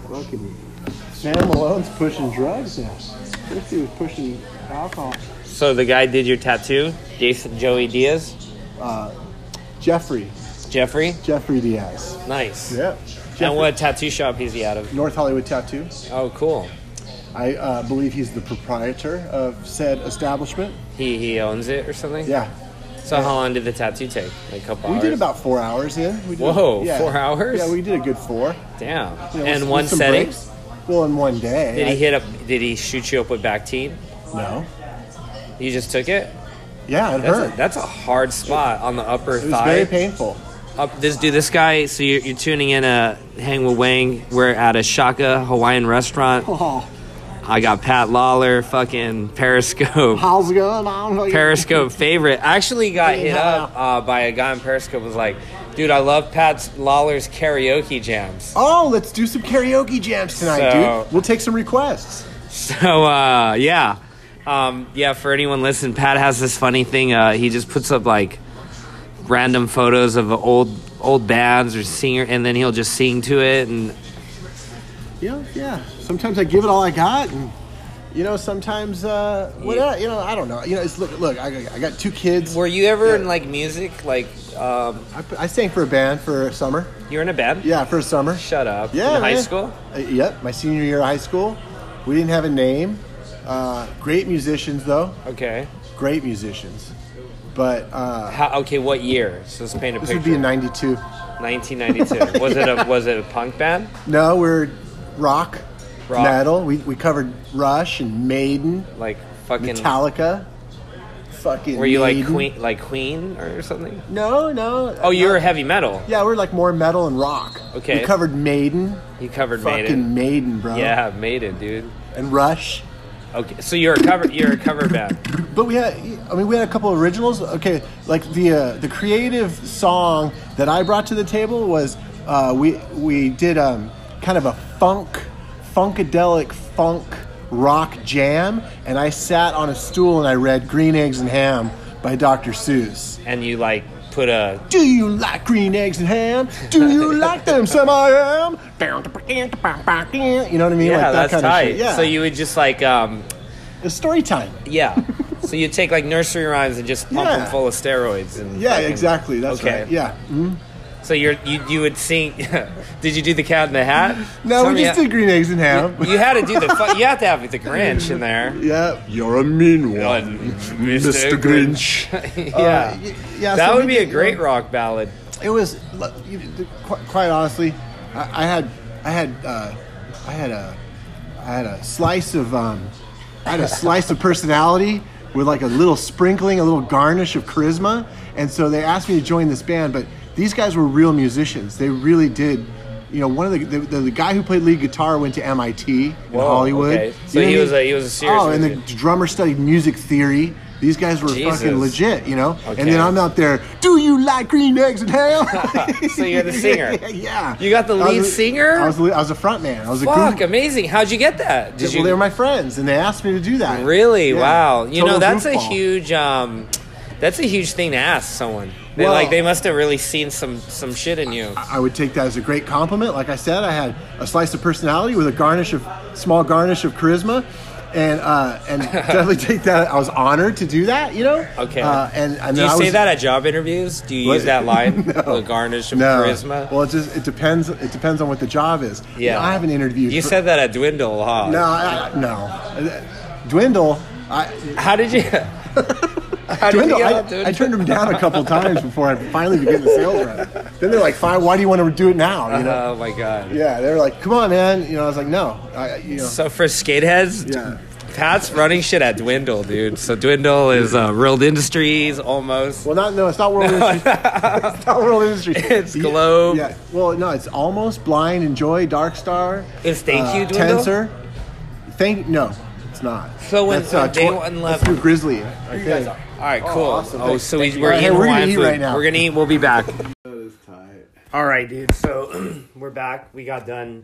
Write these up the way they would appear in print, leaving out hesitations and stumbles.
Fucking Sam Malone's pushing drugs now. First he was pushing alcohol. So the guy did your tattoo? Joey Diaz? Jeffrey Diaz. Nice. Yep. And what tattoo shop is he out of? North Hollywood Tattoo. Oh, cool. I believe he's the proprietor of said establishment. He owns it or something? Yeah. So how long did the tattoo take? Like a couple hours? We did about 4 hours in. Whoa, 4 hours? Yeah, we did a good 4. Damn. You know, and with one some setting? breaks. Well, in one day. Did he shoot you up with Bactine? No. You just took it? Yeah, it hurt. That's a hard spot on the upper It was thigh. very painful. This guy, so you're tuning in Hang with Wang. We're at a Shaka Hawaiian restaurant. Oh. I got Pat Lawler, fucking Periscope. How's it going? Periscope favorite. I actually got hit up by a guy on Periscope. Was like, dude, I love Pat Lawler's karaoke jams. Oh, let's do some karaoke jams tonight, dude. We'll take some requests. So, yeah. For anyone listening, Pat has this funny thing. He just puts up, like, random photos of old bands or singer, and then he'll just sing to it. And yeah. Sometimes I give it all I got, and sometimes I don't know. It's look. I got 2 kids. Were you ever in like music? Like, I sang for a band for a summer. You were in a band? Yeah, for a summer. Shut up. Yeah, in high school? Yep, my senior year of high school. We didn't have a name. Great musicians, though. Okay. Great musicians. But what year? So let's paint a picture. This would be in 92. 1992. Was it a punk band? No, we're rock. Metal. We covered Rush and Maiden. Like fucking Metallica. Fucking Were you Maiden. like Queen or something? No. Oh, you were heavy metal. Yeah, we're like more metal and rock. Okay. We covered Maiden. You covered fucking Maiden. Maiden, bro. Yeah, Maiden, dude. And Rush. Okay, so you're a cover band. But we had a couple of originals. Okay, like the creative song that I brought to the table was we did kind of a funkadelic funk rock jam, and I sat on a stool and I read Green Eggs and Ham by Dr. Seuss. And you like put a... Do you like green eggs and ham? Do you like them? Some I am. You know what I mean? Yeah, like that that's kind tight. of shit. Yeah. So you would just like... It's story time. Yeah. So you take like nursery rhymes and just pump them full of steroids. And exactly. That's okay. right. Yeah. Mm-hmm. So you would sing... Did you do the Cat in the Hat? No, we just did Green Eggs and Ham. You had to do you have to have the Grinch in there. Yeah. You're a mean one, Mr. Grinch. Yeah. That would be a great rock ballad. It was, quite honestly, I had a slice of personality with like a little sprinkling, a little garnish of charisma, and so they asked me to join this band. But these guys were real musicians. They really did. One of the guy who played lead guitar went to MIT in Hollywood. Okay. So he was a serious. Oh, and the drummer studied music theory. These guys were fucking legit, Okay. And then I'm out there, do you like green eggs and ham? So you're the singer. Yeah. You got the lead singer? I was a front man. I was amazing. How'd you get that? They were my friends, and they asked me to do that. Really? Yeah. Wow. That's a goofball. huge that's a huge thing to ask someone. They must have really seen some shit in you. I would take that as a great compliment. Like I said, I had a slice of personality with a small garnish of charisma. And definitely take that. I was honored to do that, Okay. And do you say that at job interviews? Do you use that line? No. The garnish of charisma. Well, it depends. It depends on what the job is. Yeah. I haven't interviewed. You said that at Dwindle, huh? No. Dwindle. How did you? I turned them down a couple times before I finally began the sales rep. Then they're like, "Fine, why do you want to do it now?" Oh my god. Yeah, they're like, "Come on, man." I was like, "No." So for skateheads, yeah. Pat's running shit at Dwindle, dude. So Dwindle is World Industries almost. Well, it's not World Industries. It's not World Industries. It's Globe. Yeah. Well, no, it's almost Blind, Enjoy, Dark Star. It's Thank You, Dwindle? Tensor. No, it's not. So when day one left, through Grizzly. You guys are. All right, cool. Awesome. So we're eating Hawaiian food right now. We're gonna eat. We'll be back. That is tight. All right, dude. So we're back. We got done.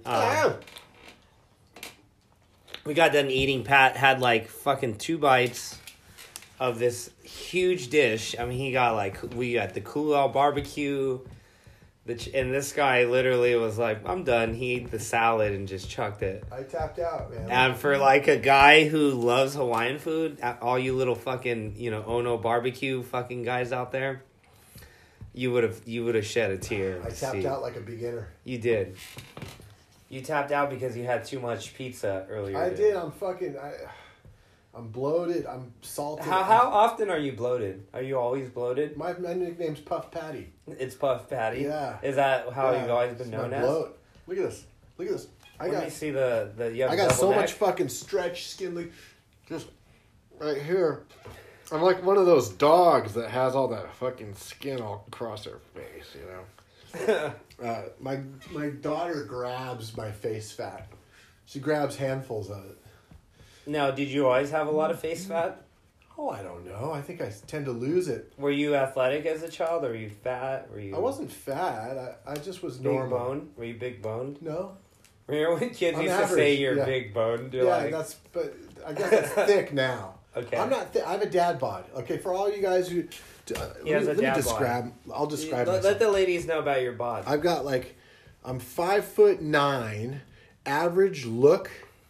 We got done eating. Pat had like fucking 2 bites of this huge dish. I mean, we got the Cool Out barbecue, And this guy literally was like, I'm done. He ate the salad and just chucked it. I tapped out, man. And for like a guy who loves Hawaiian food, all you little fucking, Ono barbecue fucking guys out there, you would have shed a tear. I tapped out like a beginner. You did. You tapped out because you had too much pizza earlier. I did. I'm bloated. I'm salted. How often are you bloated? Are you always bloated? My nickname's Puff Patty. It's Puff Patty? Yeah. Is that how you've always been known as? Bloat. Look at this. Let me see the you have I got so neck? much fucking stretch skin. Like, just right here. I'm like one of those dogs that has all that fucking skin all across their face, My daughter grabs my face fat. She grabs handfuls of it. Now, did you always have a lot of face fat? Oh, I don't know. I think I tend to lose it. Were you athletic as a child, or were you fat? I wasn't fat. I just was big normal. Bone? Were you big boned? No. Remember when kids used to say you're big boned? But I guess it's thick now. Okay. I'm not thick. I have a dad bod. Okay, for all you guys who... let me describe. I'll describe myself. Let the ladies know about your bod. I've got I'm 5'9", average look,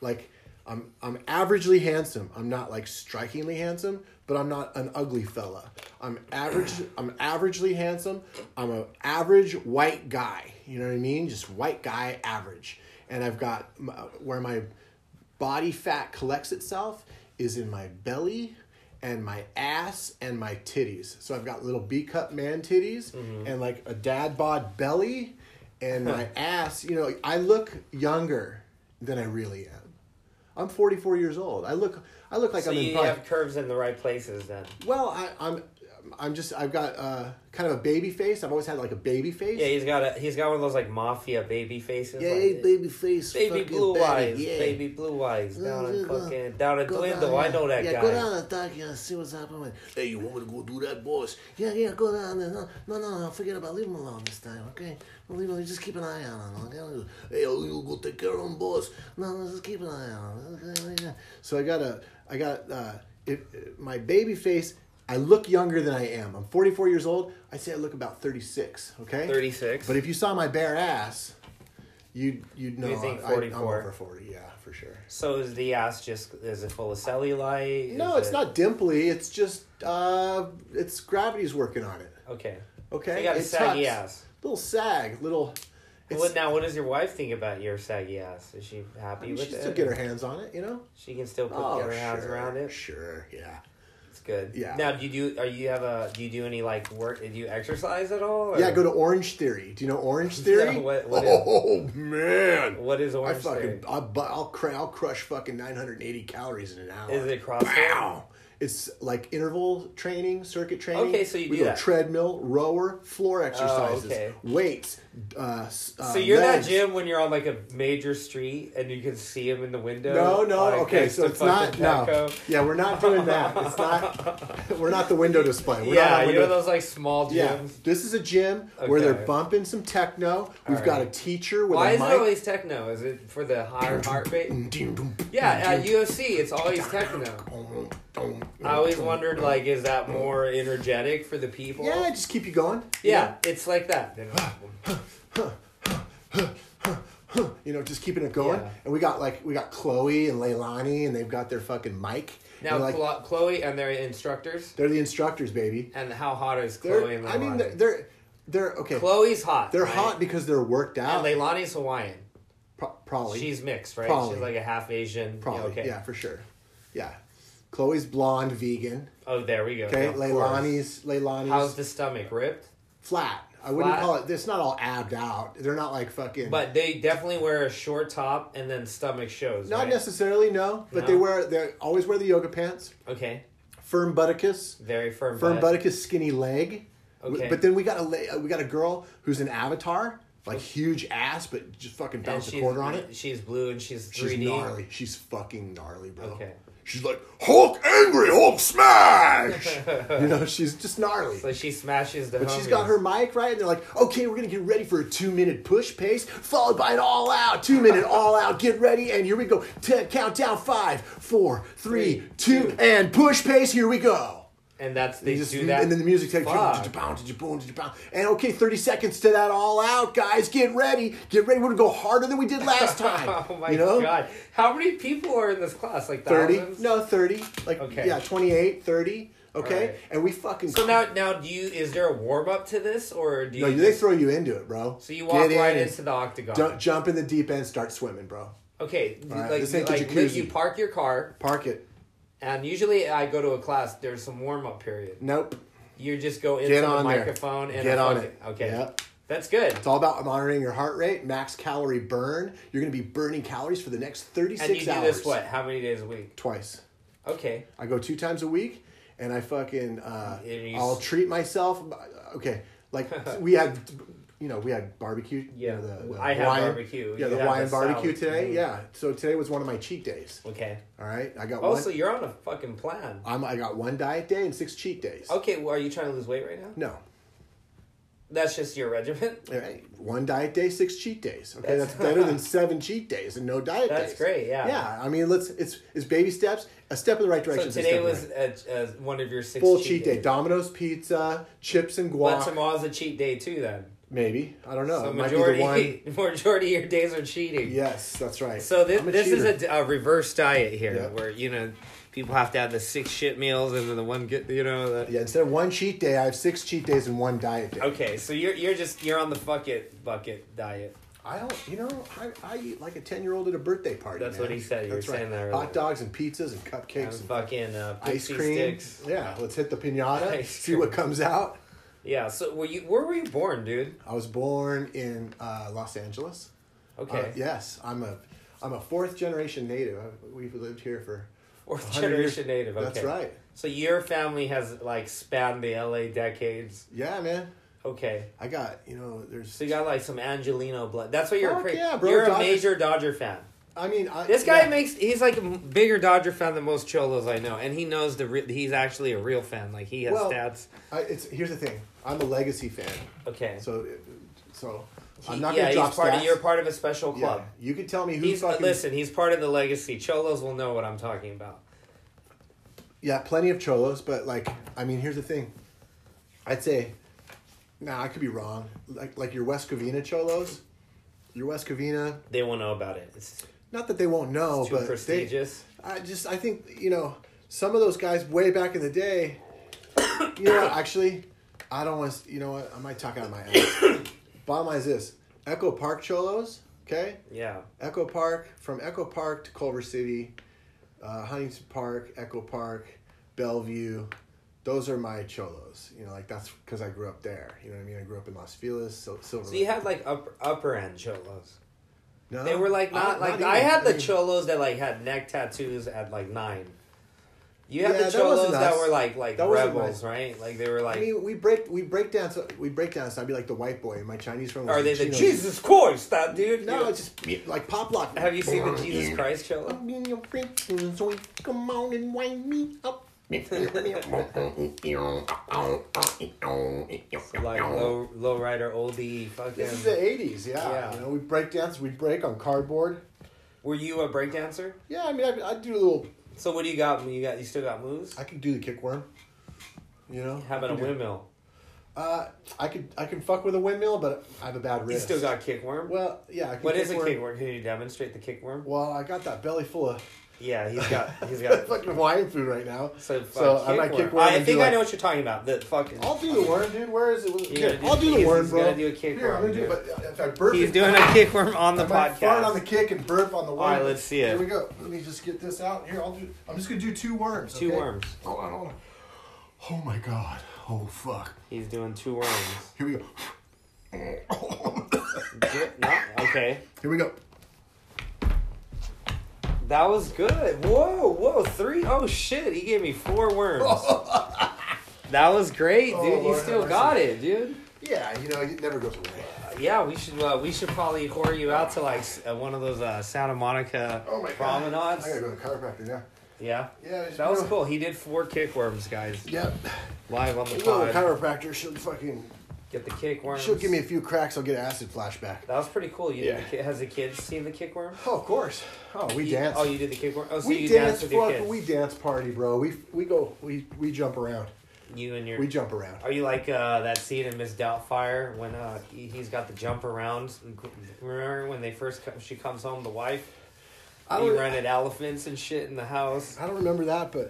I'm averagely handsome. I'm not strikingly handsome, but I'm not an ugly fella. I'm averagely handsome. I'm an average white guy. You know what I mean? Just white guy average. And I've got where my body fat collects itself is in my belly and my ass and my titties. So I've got little B-cup man titties and a dad bod belly and my ass. I look younger than I really am. I'm 44 years old. I look like so I'm in. So you have curves in the right places then. Well, I've got kind of a baby face. I've always had a baby face. Yeah, he's got one of those mafia baby faces. Yeah, baby face. Baby blue eyes. Yeah. Baby blue eyes. Down at Glendale. I know that guy. Yeah, go down and talk and see what's happening. Hey, you want me to go do that, boss? Yeah, go down there. No, forget about it. Leave him alone this time, okay? Leave him. Just keep an eye on him, okay? Hey, you go take care of him, boss. No, just keep an eye on him. Okay? So I got my baby face. I look younger than I am. I'm 44 years old. I say I look about 36, okay? 36. But if you saw my bare ass, you'd know. You think 44? I'm over 40, yeah, for sure. So is the ass is it full of cellulite? No, it's not dimply. It's just, it's gravity's working on it. Okay. Okay? So you got a saggy ass. Little sag, little... Now, what does your wife think about your saggy ass? Is she happy with it? She still get her hands on it, She can still get her hands around it? Sure, yeah. It's good. Yeah. Now, do you do any work? Do you exercise at all? Or? Yeah, I go to Orange Theory. Do you know Orange Theory? Man! What is Orange Theory? I'll crush fucking 980 calories in an hour. Is it CrossFit? Pow! It's interval training, circuit training. Okay, so we go that. Treadmill, rower, floor exercises, weights. So you're legs. That gym when you're on a major street and you can see him in the window. No. Okay, so it's not. Petco. No. Yeah, we're not doing that. It's not. We're not the window display. We're not you know those small gyms. Yeah, this is a gym where they're bumping some techno. We've got a teacher with Why a mic. Why is it always techno? Is it for the higher heart rate? Yeah, at UFC it's always techno. I always wondered, is that more energetic for the people? Yeah, just keep you going. Yeah, it's like that. Just keeping it going. Yeah. And we got Chloe and Leilani, and they've got their fucking mic. Now, Chloe and their instructors? They're the instructors, baby. And how hot is Chloe and Leilani? They're okay. Chloe's hot. They're hot because they're worked out. And Leilani's Hawaiian. Probably. She's mixed, right? Probably. She's like a half Asian. Probably. Okay. Yeah, for sure. Yeah. Chloe's blonde, vegan. Oh, there we go. Okay, Leilani's. How's the stomach? Ripped? Flat. I wouldn't call it. It's not all abbed out. They're not fucking. But they definitely wear a short top and then stomach shows. Not necessarily, no. But they always wear the yoga pants. Okay. Firm butticus. Very firm. Firm butticus, skinny leg. Okay. But then we got a girl who's an avatar. Huge ass, but just fucking bounce a quarter on it. She's blue and she's 3D. She's gnarly. She's fucking gnarly, bro. Okay. She's like, Hulk angry, Hulk smash! She's just gnarly. So she smashes the But homies. she's got her mic, right? And they're like, okay, we're going to get ready for a 2-minute push pace, followed by an all out, 2-minute all out, get ready, and here we go. Countdown 5, 4, 3, 2, and push pace, here we go. And that's they You just do that. and then the music's like, and okay, 30 seconds to that all out, guys. Get ready. We're gonna go harder than we did last time. Oh my you know? god! How many people are in this class? Like 30? thousands? No, 30. Like Okay. yeah, 28, 30. Okay, Right. and we fucking. So now do you? Is there a warm up to this, or do you? No, they throw you into it, bro. So you walk Get right in and into the octagon. Don't jump in the deep end. Start swimming, bro. Okay, right, like this ain't the jacuzzi. you park your car, Park it. and usually I go to a class. There's some warm up period. Nope. You just go into Get the on there. microphone and Get on it. Okay, Yep. that's good. It's all about monitoring your heart rate, max calorie burn. You're going to be burning calories for the next 36 And you do hours. this what? How many days a week? Twice. Okay. I go 2 times a week, and I fucking you I'll treat myself. Okay, like we had barbecue. Yeah, the I had barbecue. Yeah, You the had Hawaiian the barbecue salad. today. Yeah, so today was one of my cheat days. Okay. All right, I got Oh, one. so you're on a fucking plan. I got 1 diet day and 6 cheat days. Okay, well, are you trying to lose weight right now? No. That's just your regimen? All right, 1 diet day, 6 cheat days. Okay, that's better than 7 cheat days and no diet days. That's great, yeah. Yeah, I mean, it's baby steps. A step in the right direction. So is a today step in was the right. one of your 6 Full cheat day. Domino's pizza, chips and guac. But tomorrow's a cheat day too then. Maybe, I don't know. So It might be the one. majority of your days are cheating. Yes, that's right. So I'm a this cheater. is a reverse diet here, Yeah. where people have to have the 6 shit meals and then the one get the. Yeah, instead of 1 cheat day, I have 6 cheat days and 1 diet day. Okay, so you're on the bucket diet. I don't. I eat like a 10-year-old at a birthday party. That's man. what he said. You were That's saying that earlier. Hot dogs and pizzas and And cupcakes and fucking ice Pixie cream. sticks. Yeah, let's hit the pinata. Ice See cream. what comes out. Yeah. So where were you born, dude? I was born in Los Angeles. Okay. Yes, I'm a 4th generation native. We've lived here for 4th 100 generation years. native. Okay. That's right. So your family has like spanned the LA decades. Yeah, man. Okay. I got there's. So you got like some Angelino blood. That's what you're. Fuck yeah, bro. You're a Dodgers- major Dodger fan. I mean, This guy yeah. he's like a bigger Dodger fan than most cholos I know, and he knows he's actually a real fan. Like he has stats. Here's the thing. I'm a legacy fan. Okay. So I'm not gonna he's drop part stats. you're part of a special Yeah, club. you can tell me who He's fucking. he's part of the legacy. Cholos will know what I'm talking about. Yeah, plenty of cholos, but here's the thing. I'd say, I could be wrong. Like your West Covina cholos, your West Covina. They won't know about it. It's Not that they won't know, too but prestigious. I think some of those guys way back in the day. Actually, I don't want to. You know what? I might talk out of my ass. Bottom line is this: Echo Park cholos. Okay. Yeah. Echo Park, from Echo Park to Culver City, Huntington Park, Echo Park, Bellevue. Those are my cholos. That's because I grew up there. You know what I mean? I grew up in Los Feliz, Silver So Lake. you had like upper end cholos. No, They were like not like even. I had the mean, cholos that like had neck tattoos at like 9. You had Yeah, the that cholos wasn't that us. were like That wasn't rebels, my- right? Like they were like. I mean, we break down. So I'd be like the white boy. My Chinese friend was Are they like, the Jesus Christ, that dude? No, it's just like pop lock. Have you seen the Jesus Christ cholo? I'm in your friends, so come on and wind me up. Like low rider oldie fucking. This is the '80s, yeah. Yeah. We break dance. We break on cardboard. Were you a breakdancer? Yeah, I mean, I do a little. So what do you got? You still got moves? I can do the kickworm. How about a I can do- windmill? I can fuck with a windmill, but I have a bad You wrist. still got kickworm? Well, yeah. I can What is a kickworm. kickworm? Can you demonstrate the kickworm? Well, I got that belly full of Yeah, he's got fucking Hawaiian food right now. so I might kickworm. I and think do I know what you're talking about. The fucking. I'll do the worm, dude. Where is it? You're gonna do- I'll do the worm, he's bro. gonna do a kickworm, Here, I'm gonna do dude. it, but if I burp, He's doing a kickworm on the I might fart on the podcast. kick and burp on the worm. All right, let's see it. Here we go. Let me just get this out. Here, I'm just gonna do 2 worms. Two okay? worms. Hold on. Oh my god. Oh fuck. He's doing 2 worms. Here we go. No? Okay. Here we go. That was good. Whoa, 3. Oh shit, he gave me 4 worms. That was great, dude. Oh, You Lord still have got mercy. it, dude. Yeah, it never goes away. Yeah, we should probably whore you out to like one of those Santa Monica Oh my god. promenades. I gotta go to the chiropractor now. Yeah. Yeah, That was cool. He did 4 kickworms, guys. Yep. Live on the The little pod. chiropractor, she'll Get the kickworms. she'll give me a few cracks. I'll get an acid flashback. That was pretty cool. Yeah. Has the kids seen the kickworm? Oh, of course. Oh, we dance. Oh, you did the kickworm. Oh, so we you dance. danced with your Fuck, kids. we dance party, bro. We jump around. You and your... We jump around. Are you like that scene in Miss Doubtfire when he's got the jump around? Remember when she comes home, the wife? He rented elephants and shit in the house. I don't remember that, but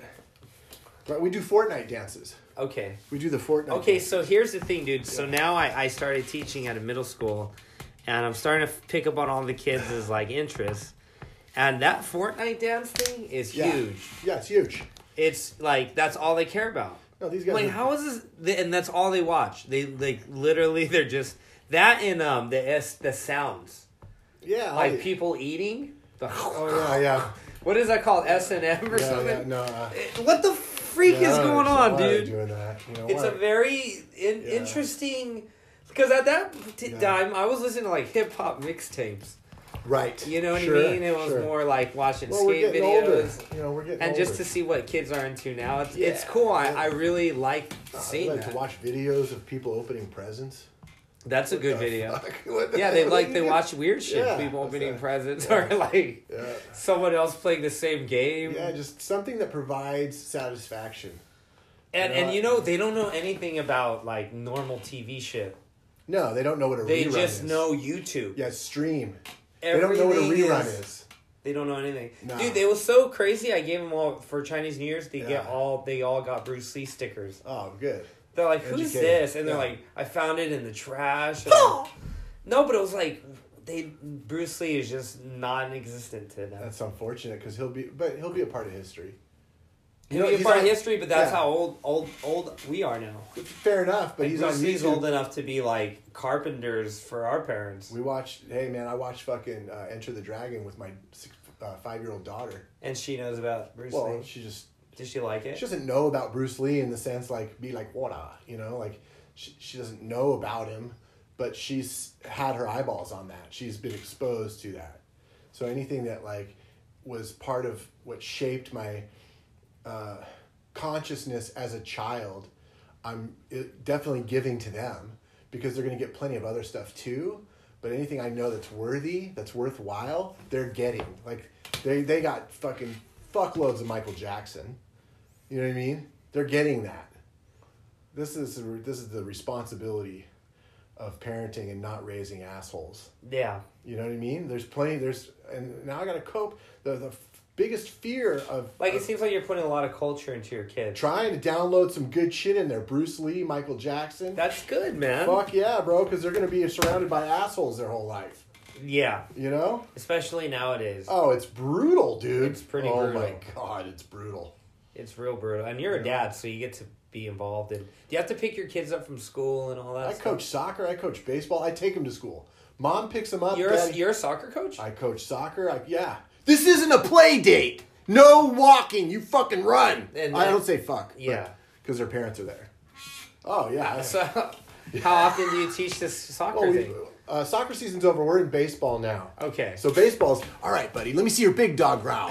we do Fortnite dances. Okay. We do the Fortnite. Okay, dances. so here's the thing, dude. Yeah. So now I started teaching at a middle school, and I'm starting to pick up on all the kids' like interests. And that Fortnite dance thing is huge. Yeah, it's huge. It's like that's all they care about. No, these guys. Like, how is this? And that's all they watch. They like literally. They're just that and the sounds. Yeah, like people eating. Oh yeah. What is that called? S&M or something? Yeah, no. What the freak is going on, why dude? Are you doing that? You know, it's a very interesting because at that time I was listening to like hip hop mixtapes. Right. You know what I mean? It was more like watching skate videos. Older. You know, we're getting and older. just to see what kids are into now. It's cool. I really like seeing that. To watch videos of people opening presents. That's a good video. Yeah, they watch weird shit. Yeah, people opening presents or like someone else playing the same game. Yeah, just something that provides satisfaction. And you know, they don't know anything about like normal TV shit. No, they don't know what a rerun is. They just know YouTube. Yeah, stream. They don't know what a rerun is. They don't know anything. Nah. Dude, it was so crazy. I gave them all for Chinese New Year's. They all got Bruce Lee stickers. Oh, good. They're like, "Who's this?" And they're like, "I found it in the trash." No, but it was like Bruce Lee is just non-existent to them. That's unfortunate because he'll be a part of history. He'll be a part of history, but that's how old we are now. Fair enough, but he's old enough to be like carpenters for our parents. I watched fucking Enter the Dragon with my 5-year-old daughter. And she knows about Bruce Lee? Well, does she like it? She doesn't know about Bruce Lee in the sense like, be like, what, you know? Like, she doesn't know about him, but she's had her eyeballs on that. She's been exposed to that. So anything that like was part of what shaped my consciousness as a child, I'm definitely giving to them because they're going to get plenty of other stuff too. But anything I know that's worthy, that's worthwhile, they're getting. Like they got fucking fuckloads of Michael Jackson. You know what I mean? They're getting that. This is the responsibility of parenting and not raising assholes. Yeah. You know what I mean? And now I got to cope. The biggest fear of... Like, it seems like you're putting a lot of culture into your kids. Trying to download some good shit in there. Bruce Lee, Michael Jackson. That's good, man. Fuck yeah, bro, because they're going to be surrounded by assholes their whole life. Yeah. You know? Especially nowadays. Oh, it's brutal, dude. It's pretty brutal. Oh, my God, it's brutal. It's real brutal. And you're a dad, so you get to be involved in... Do you have to pick your kids up from school and all that stuff? I coach soccer. I coach baseball. I take them to school. Mom picks them up. You're a soccer coach? I coach soccer. Yeah. This isn't a play date. No walking. You fucking run. And I don't say fuck. Yeah. Because their parents are there. Oh, yeah. So, how often do you teach this soccer thing? Soccer season's over. We're in baseball now. Okay. So baseball's, all right, buddy, let me see your big dog growl.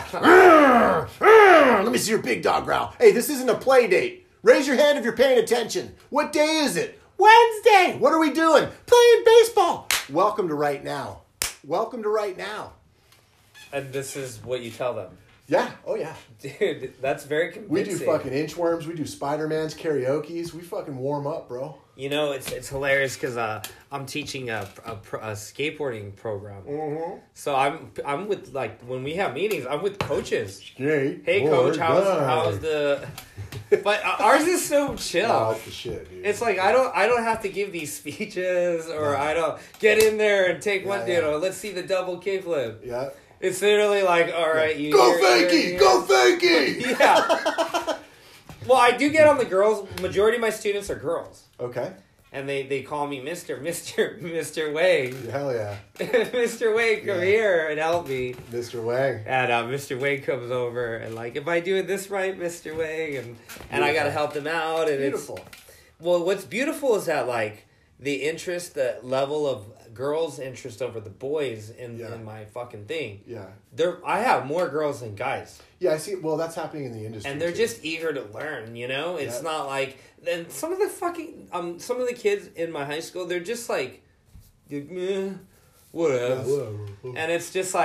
Let me see your big dog growl. Hey, this isn't a play date. Raise your hand if you're paying attention. What day is it? Wednesday. What are we doing? Playing baseball. Welcome to right now. Welcome to right now. And this is what you tell them? Yeah. Oh, yeah. Dude, that's very convincing. We do fucking inchworms. We do Spider-Man's karaoke's. We fucking warm up, bro. You know, it's hilarious because I'm teaching a skateboarding program. Mm-hmm. So I'm with, like, when we have meetings, I'm with coaches. Hey, coach, how's the... But ours is so chill. Oh, it's the shit, dude. It's like I don't have to give these speeches or I don't get in there and take one, you know, let's see the double kickflip. Yeah. It's literally like, all right, you go fakie, go fakie. Yeah. Well, I do get on the girls. Majority of my students are girls. Okay. And they call me Mr. Wang. Hell yeah. Mr. Wang, come here and help me. Mr. Wang. And Mr. Wang comes over and like, am I doing this right, Mr. Wang? And I got to help them out. And beautiful. Well, what's beautiful is that like the interest, the level of girls' interest over the boys in my fucking thing. Yeah. I have more girls than guys. Yeah, I see. Well, that's happening in the industry. And they're just eager to learn, you know? It's not like... And some of the kids in my high school, they're just like, whatever. Yeah, whatever. And it's just like,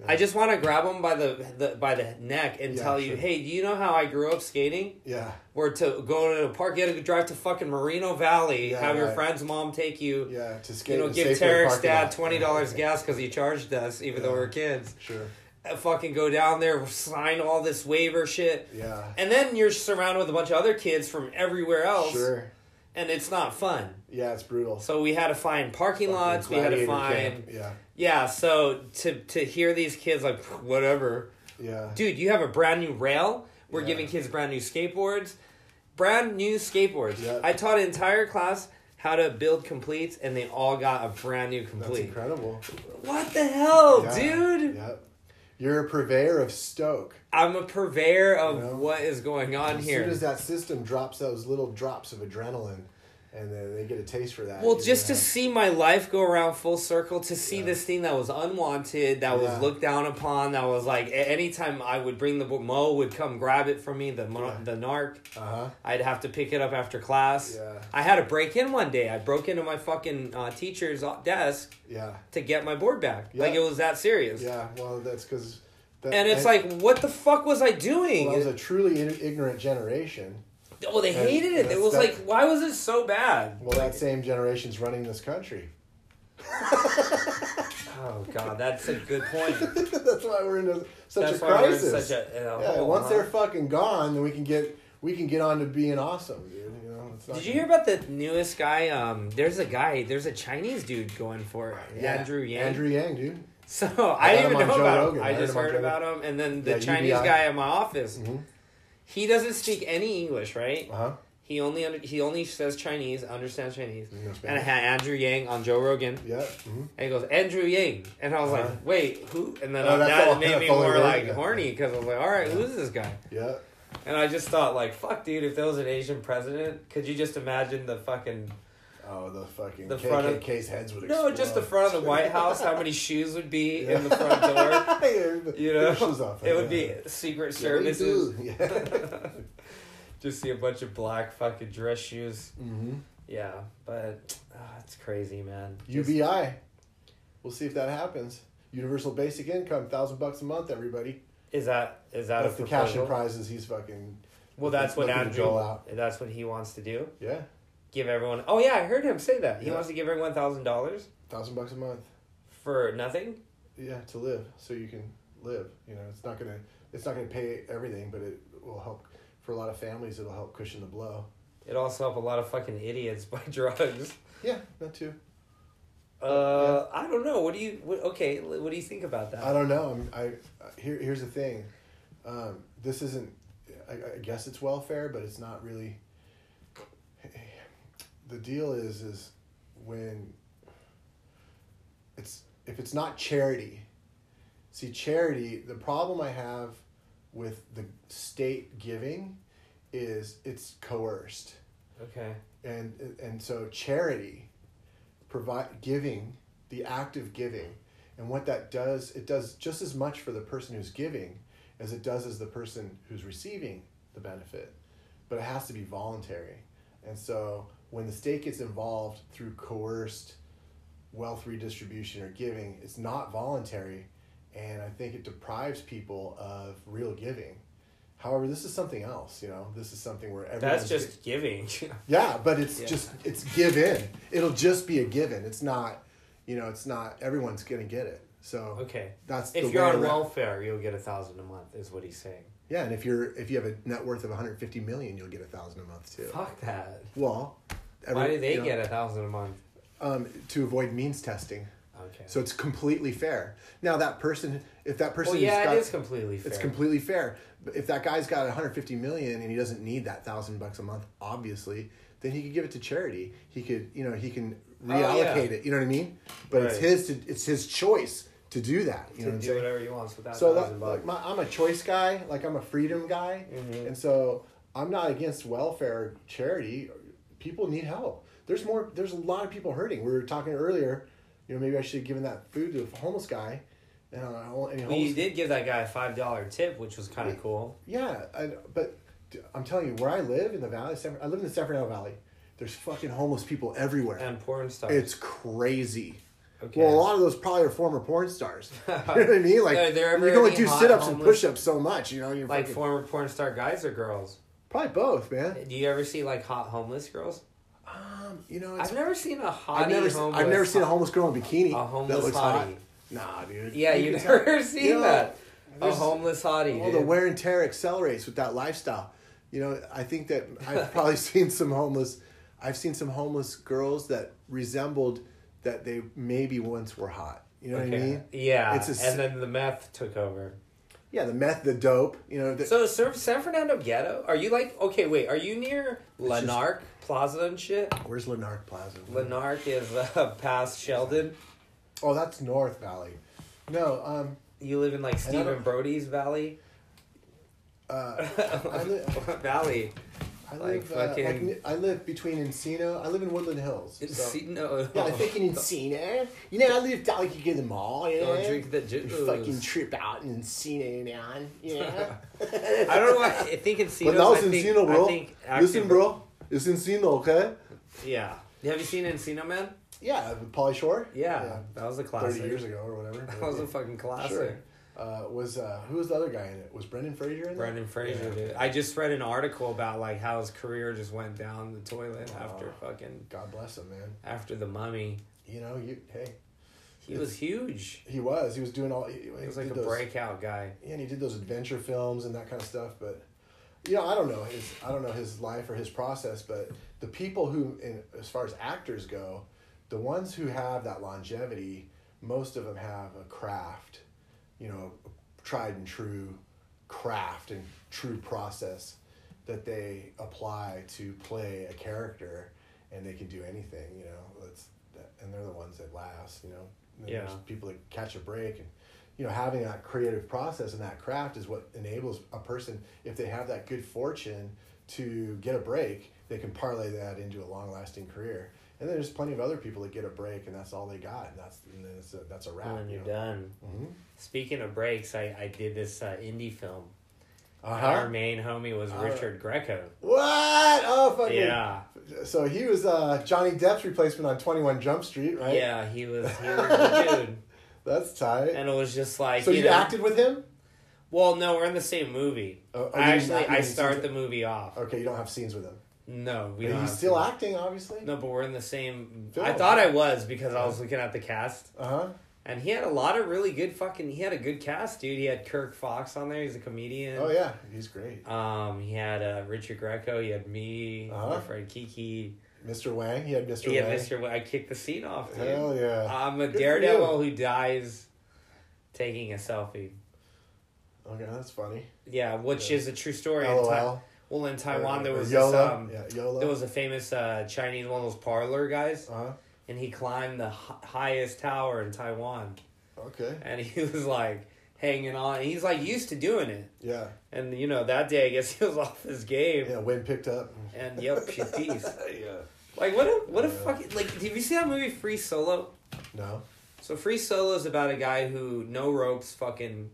I just want to grab them by the neck and tell you, hey, do you know how I grew up skating? Yeah. Or to go to a park, you had to drive to fucking Moreno Valley, have your friend's mom take you. Yeah, to skate. Give Tarek's dad $20 gas because he charged us, even though we were kids. Sure. Fucking go down there, sign all this waiver shit. Yeah. And then you're surrounded with a bunch of other kids from everywhere else. Sure. And it's not fun. Yeah, it's brutal. So we had to find parking lots. We had to find... Camp. Yeah, so to hear these kids like, whatever. Yeah. Dude, you have a brand new rail. We're giving kids brand new skateboards. Brand new skateboards. Yep. I taught an entire class how to build completes, and they all got a brand new complete. That's incredible. What the hell, dude? Yep. You're a purveyor of stoke. I'm a purveyor of what is going on here. As soon as that system drops those little drops of adrenaline, and then they get a taste for that. Well, just to see my life go around full circle, to see this thing that was unwanted, that was looked down upon, that was like, anytime I would bring the book, Mo would come grab it from me, the narc. I'd have to pick it up after class. Yeah. I had to break in one day. I broke into my fucking teacher's desk to get my board back. Yeah. Like, it was that serious. Yeah, well, that's because... And it's like, what the fuck was I doing? Well, it was a truly ignorant generation. Well, they hated it. It was like, why was it so bad? Well, that same generation's running this country. Oh, God, that's a good point. That's why we're in such a crisis. We're in such a once they're fucking gone, then we can get on to being awesome, dude. You know, Did you hear about the newest guy? There's a Chinese dude going for it. Andrew Yang. Andrew Yang, dude. So I didn't even know about him. I just heard heard about him, and then the Chinese UBI. guy in my office. Mm-hmm. He doesn't speak any English, right? He only says Chinese, understands Chinese. And I had Andrew Yang on Joe Rogan. Yeah. Mm-hmm. And he goes, Andrew Yang. And I was like, wait, who? And then that made me more like horny because I was like, all right, who's this guy? Yeah. And I just thought, like, fuck, dude, if there was an Asian president, could you just imagine the fucking... Oh, the fucking KKK's heads would explode. No, just the front of the White House, how many shoes would be in the front door. You know? It would be Secret Services. Just see a bunch of black fucking dress shoes. Mm-hmm. Yeah, but it's crazy, man. UBI. We'll see if that happens. Universal Basic Income, $1,000 a month, everybody. Is that That's the cash and prizes he's fucking... Well, that's what Andrew... That's what he wants to do? Yeah. Give everyone... Oh, yeah, I heard him say that. He wants to give everyone $1,000. $1,000 a month. For nothing? Yeah, to live. So you can live. You know, it's not gonna pay everything, but it will help. For a lot of families, it'll help cushion the blow. It also help a lot of fucking idiots buy drugs. Yeah, that too. I don't know. What do you think about that? I don't know. Here's the thing. This isn't... I guess it's welfare, but it's not really... The deal is when if it's not charity. See, charity, the problem I have with the state giving is it's coerced. Okay. And so charity, giving, the act of giving, and what that does, it does just as much for the person who's giving as it does as the person who's receiving the benefit. But it has to be voluntary. And so when the state gets involved through coerced wealth redistribution or giving, it's not voluntary, and I think it deprives people of real giving. However, this is something else, you know. This is something where everyone's... That's just giving. Yeah, but it's give in. It'll just be a given. It's not, it's not everyone's going to get it. So okay, that's if you're on welfare, you'll get $1,000 a month, is what he's saying. Yeah, and if you have a net worth of $150 million, you'll get $1,000 a month too. Fuck that. Well, why do they get $1,000 a month? To avoid means testing. Okay. So it's completely fair. Now that person, if that person, it is completely fair. It's completely fair. But if that guy's got $150 million and he doesn't need that $1,000 a month, obviously, then he could give it to charity. He could, he can reallocate it. You know what I mean? But it's his choice to do that. You know, do whatever he wants with that. So I'm a choice guy. Like I'm a freedom guy, and so I'm not against welfare or charity. People need help. There's a lot of people hurting. We were talking earlier. Maybe I should have given that food to a homeless guy. You did give that guy a $5 tip, which was kind of cool. Yeah, but I'm telling you, where I live in the valley, I live in the San Fernando Valley. There's fucking homeless people everywhere. And porn stars. It's crazy. Okay. Well, a lot of those probably are former porn stars. You know what I mean? Like, Are there ever you can only any do hot sit-ups and homeless- push-ups so much, you know? You're Like fucking- former porn star guys or girls? Probably both, man. Do you ever see like hot homeless girls? You know, it's, I've never seen a hottie I've never seen a homeless girl in bikini. A homeless that looks hottie. hot. Nah, dude. Yeah, You you've can tell- never seen you know, that. A there's- homeless hottie, Well, dude. the wear and tear accelerates with that lifestyle. You know, I think that I've probably seen some homeless. I've seen some homeless girls that resembled that they maybe once were hot. You know what I mean? Yeah, It's a, and then the meth took over. yeah, the meth, the dope. You know, So San Fernando Ghetto, are you like, okay, wait, are you near Lanark Plaza and shit? where's Lanark Plaza? Lanark is past Sheldon. Oh, that's North Valley. No, You live in like Stephen don't- Brody's Valley? I live. Valley. I Like live, fucking- I live between Encino. I live in Woodland Hills. so- No, Yeah, I think in Encino. You know, I live down like you get the mall. You know? Don't drink the You juice. fucking trip out in Encino, man. You know? I don't know why. I think Encino's. But now I it's think, Encino, bro. I think actually- Listen, bro. It's Encino, okay? Yeah. Have you seen Encino Man? Yeah, with Pauly Shore. Yeah, that was a classic. 30 years ago or whatever. That was a fucking classic. Sure. Who was the other guy in it? Was Brendan Fraser in it? Brendan Fraser, Yeah. dude. I just read an article about like how his career just went down the toilet after fucking God bless him, man. after The Mummy. You know, hey, He was huge. he was doing all. He was like a breakout guy. Yeah, and he did those adventure films and that kind of stuff. But you know, I don't know his life or his process. But the people who, as far as actors go, the ones who have that longevity, most of them have a craft. You know, tried and true craft and true process that they apply to play a character, and they can do anything. You know, and they're the ones that last. You know, and then Yeah. there's people that catch a break, and you know, having that creative process and that craft is what enables a person, if they have that good fortune to get a break, they can parlay that into a long-lasting career. And then there's plenty of other people that get a break, and that's all they got, and that's a wrap. And then you're you know? done. Mm-hmm. Speaking of breaks, I did this indie film. Uh-huh. Our main homie was Richard Greco. What? Oh, fucking. Yeah. So he was Johnny Depp's replacement on 21 Jump Street, right? Yeah, he was the dude. That's tight. And it was just like, So you know, acted with him? Well, no, we're in the same movie. Oh, you Actually, didn't I act start in the movie off. Okay, you don't have scenes with him. No, we But don't. he's have still to. acting, obviously? No, but we're in the same. Film. I thought I was because I was looking at the cast, Uh-huh. and he had a lot of really good fucking. He had a good cast, dude. He had Kirk Fox on there. He's a comedian. Oh, yeah. He's great. He had Richard Greco. He had me, my friend Kiki. Mr. Wang. He had Mr. He had Wang. Mr. I kicked the scene off, dude. Hell yeah. I'm a Good for daredevil who dies taking a selfie. Okay, that's funny. Yeah, which is a true story. LOL. Well, in Taiwan, there Or was YOLO. this, YOLO. there was a famous Chinese, one of those parlor guys, Uh-huh. and he climbed the highest tower in Taiwan, Okay. and he was like hanging on. He's like used to doing it, Yeah. and you know that day I guess he was off his game, Yeah, wind picked up. and yep, she peace. Yeah. Like what a fucking like. Did you see that movie Free Solo? No. So Free Solo is about a guy who no ropes fucking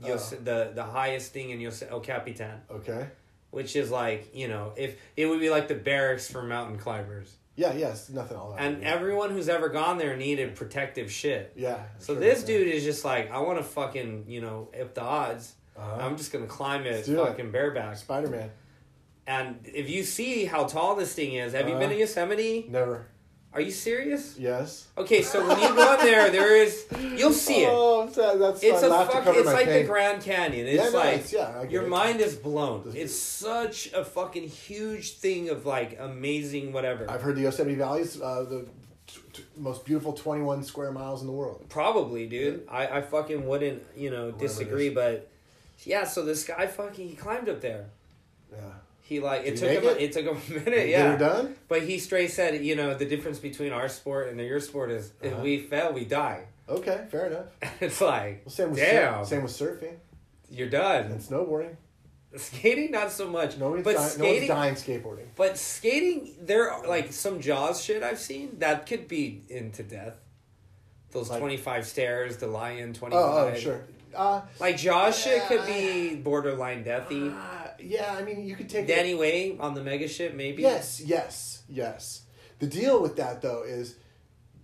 the highest thing in El Capitan. Okay. Which is like, you know, if it would be like the barracks for mountain climbers. Yeah, yes. Nothing all that. And everyone who's ever gone there needed protective shit. Yeah. So sure, this yeah. dude is just like, I want to fucking, you know, if the odds, Uh-huh. I'm just going to climb it Let's do it. fucking bareback. Spider-Man. And if you see how tall this thing is, have you been to Yosemite? Never. Are you serious? Yes. Okay, so when you go in there you'll see it. Oh, that's It's fine. a I'll have to fuck. cover It's my like pain. the Grand Canyon. It's Yeah, no, like it's- yeah, I get your it. mind is blown. It's such a fucking huge thing of like amazing whatever. I've heard the Yosemite Valley is the most beautiful 21 square miles in the world. Probably, dude. I fucking wouldn't disagree, it is. but yeah. So this guy fucking he climbed up there. Yeah. He like Did it he took make him. it? It took him a minute. Get Yeah. her done? But he straight said, you know, the difference between our sport and your sport is if we fail, we die. Okay, fair enough. It's like, Well, same with damn, same with surfing you're done. and snowboarding. Skating, not so much. No one's but dying skateboarding. But skating, there are like some Jaws shit I've seen that could be into death. Those Like- 25 stairs, the lion 25. Oh, sure. Like Jaws shit could be borderline deathy. Yeah, I mean, you could take Danny Way on the mega ship, maybe. Yes. The deal with that, though, is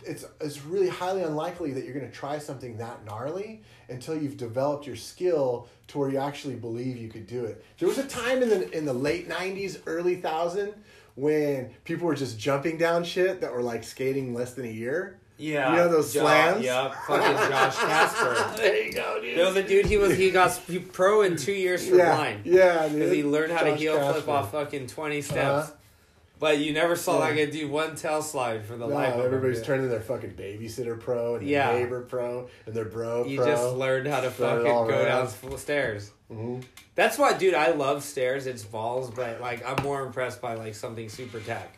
it's really highly unlikely that you're going to try something that gnarly until you've developed your skill to where you actually believe you could do it. There was a time in the late 90s, early 2000 when people were just jumping down shit that were like skating less than a year. Yeah. You know those slams? Yep. Fucking Josh Casper. There you go, dude. There was a dude, he got pro in 2 years for blind. Yeah, dude. Because he learned how to Josh heel flip Casper. off fucking 20 steps. But you never saw that guy do one tail slide for the life of him. Everybody's turning their fucking babysitter pro and their neighbor pro and their bro You pro. just learned how to fucking go down stairs. Mm-hmm. That's why, dude, I love stairs. It's balls, but like I'm more impressed by like something super tech.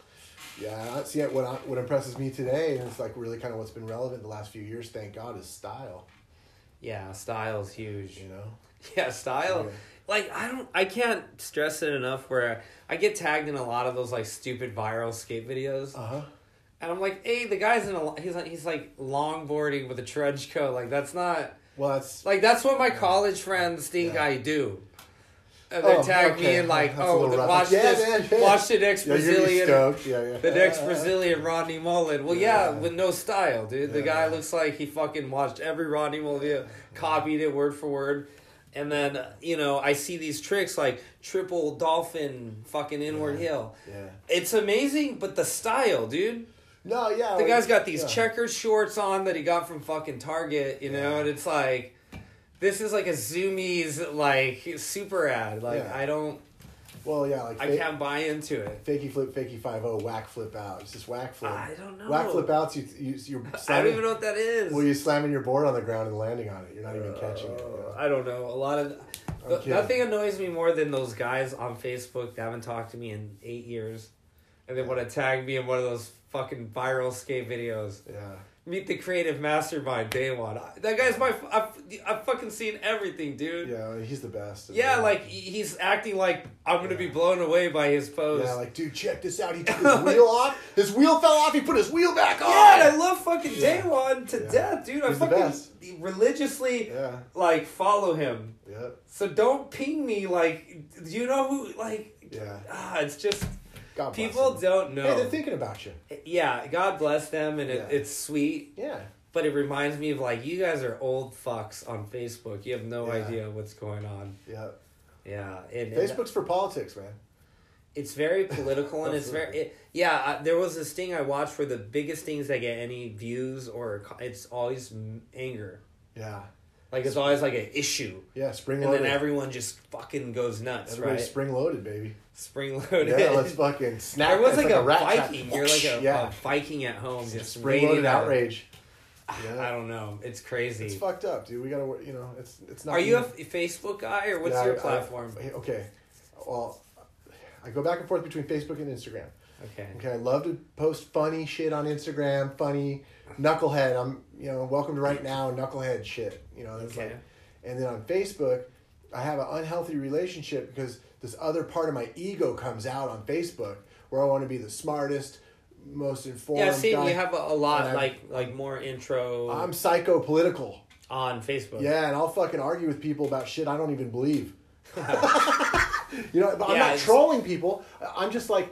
Yeah, see what impresses me today, and it's like really kind of what's been relevant the last few years, thank God, is style. Yeah, style's huge. You know? Yeah, style. Yeah. Like I can't stress it enough. Where I get tagged in a lot of those like stupid viral skate videos, and I'm like, hey, the guy's he's like longboarding with a trench coat. Like that's not. Well, that's what my college friends think I do. And they tag me in like, watch the next Brazilian, the next Brazilian Rodney Mullen. Well, with no style, dude. The guy looks like he fucking watched every Rodney Mullen video, copied it word for word. And then, I see these tricks like triple dolphin fucking inward heel. Yeah. It's amazing, but the style, dude. No, yeah. The guy's got these checkered shorts on that he got from fucking Target, and it's like, this is like a Zoomies, like, super ad. Like, I don't... Well, yeah, like... I can't buy into it. Fakey flip, fakey 5-0, whack flip out. It's just whack flip. I don't know. Whack flip outs, you're slamming... I don't even know what that is. Well, you're slamming your board on the ground and landing on it. You're not even catching it. I don't know. A lot of... Nothing annoys me more than those guys on Facebook that haven't talked to me in 8 years. And they want to tag me in one of those fucking viral skate videos. Yeah. Meet the creative mastermind, Day One. That guy's I've fucking seen everything, dude. Yeah, he's the best. Yeah, like, he's acting like I'm going to be blown away by his pose. Yeah, like, dude, check this out. He took his wheel off. His wheel fell off. He put his wheel back on. Yeah, and I love fucking Day One to death, dude. He's I fucking the best. Religiously, like, follow him. Yeah. So don't ping me, like, do you know who, like... Yeah. It's just... God bless people them. don't know. Hey, they're thinking about you. Yeah, God bless them, and it's sweet. Yeah. But it reminds me of, like, you guys are old fucks on Facebook. You have no idea what's going on. Yeah. Yeah. And Facebook's for politics, man. It's very political, and it's very... there was this thing I watched where the biggest things that get any views, or it's always anger. Yeah. Like, it's always, like, an issue. Yeah, spring-loaded. And then everyone just fucking goes nuts, Everybody's right? spring-loaded, baby. Spring-loaded. Yeah, let's fucking snap. There was like a rat Viking. trap. You're like a Viking at home. Just spring-loaded outrage. Yeah. I don't know. It's crazy. It's fucked up, dude. We gotta, it's not... Are you a Facebook guy, or what's your platform? Okay. Well, I go back and forth between Facebook and Instagram. Okay. I love to post funny shit on Instagram, funny knucklehead. I'm, welcome to right now knucklehead shit. That's like, and then on Facebook, I have an unhealthy relationship because this other part of my ego comes out on Facebook where I want to be the smartest, most informed. Yeah, see, guy. you have a lot like more intro. I'm psycho-political on Facebook. Yeah, and I'll fucking argue with people about shit I don't even believe. But I'm not trolling people. I'm just like,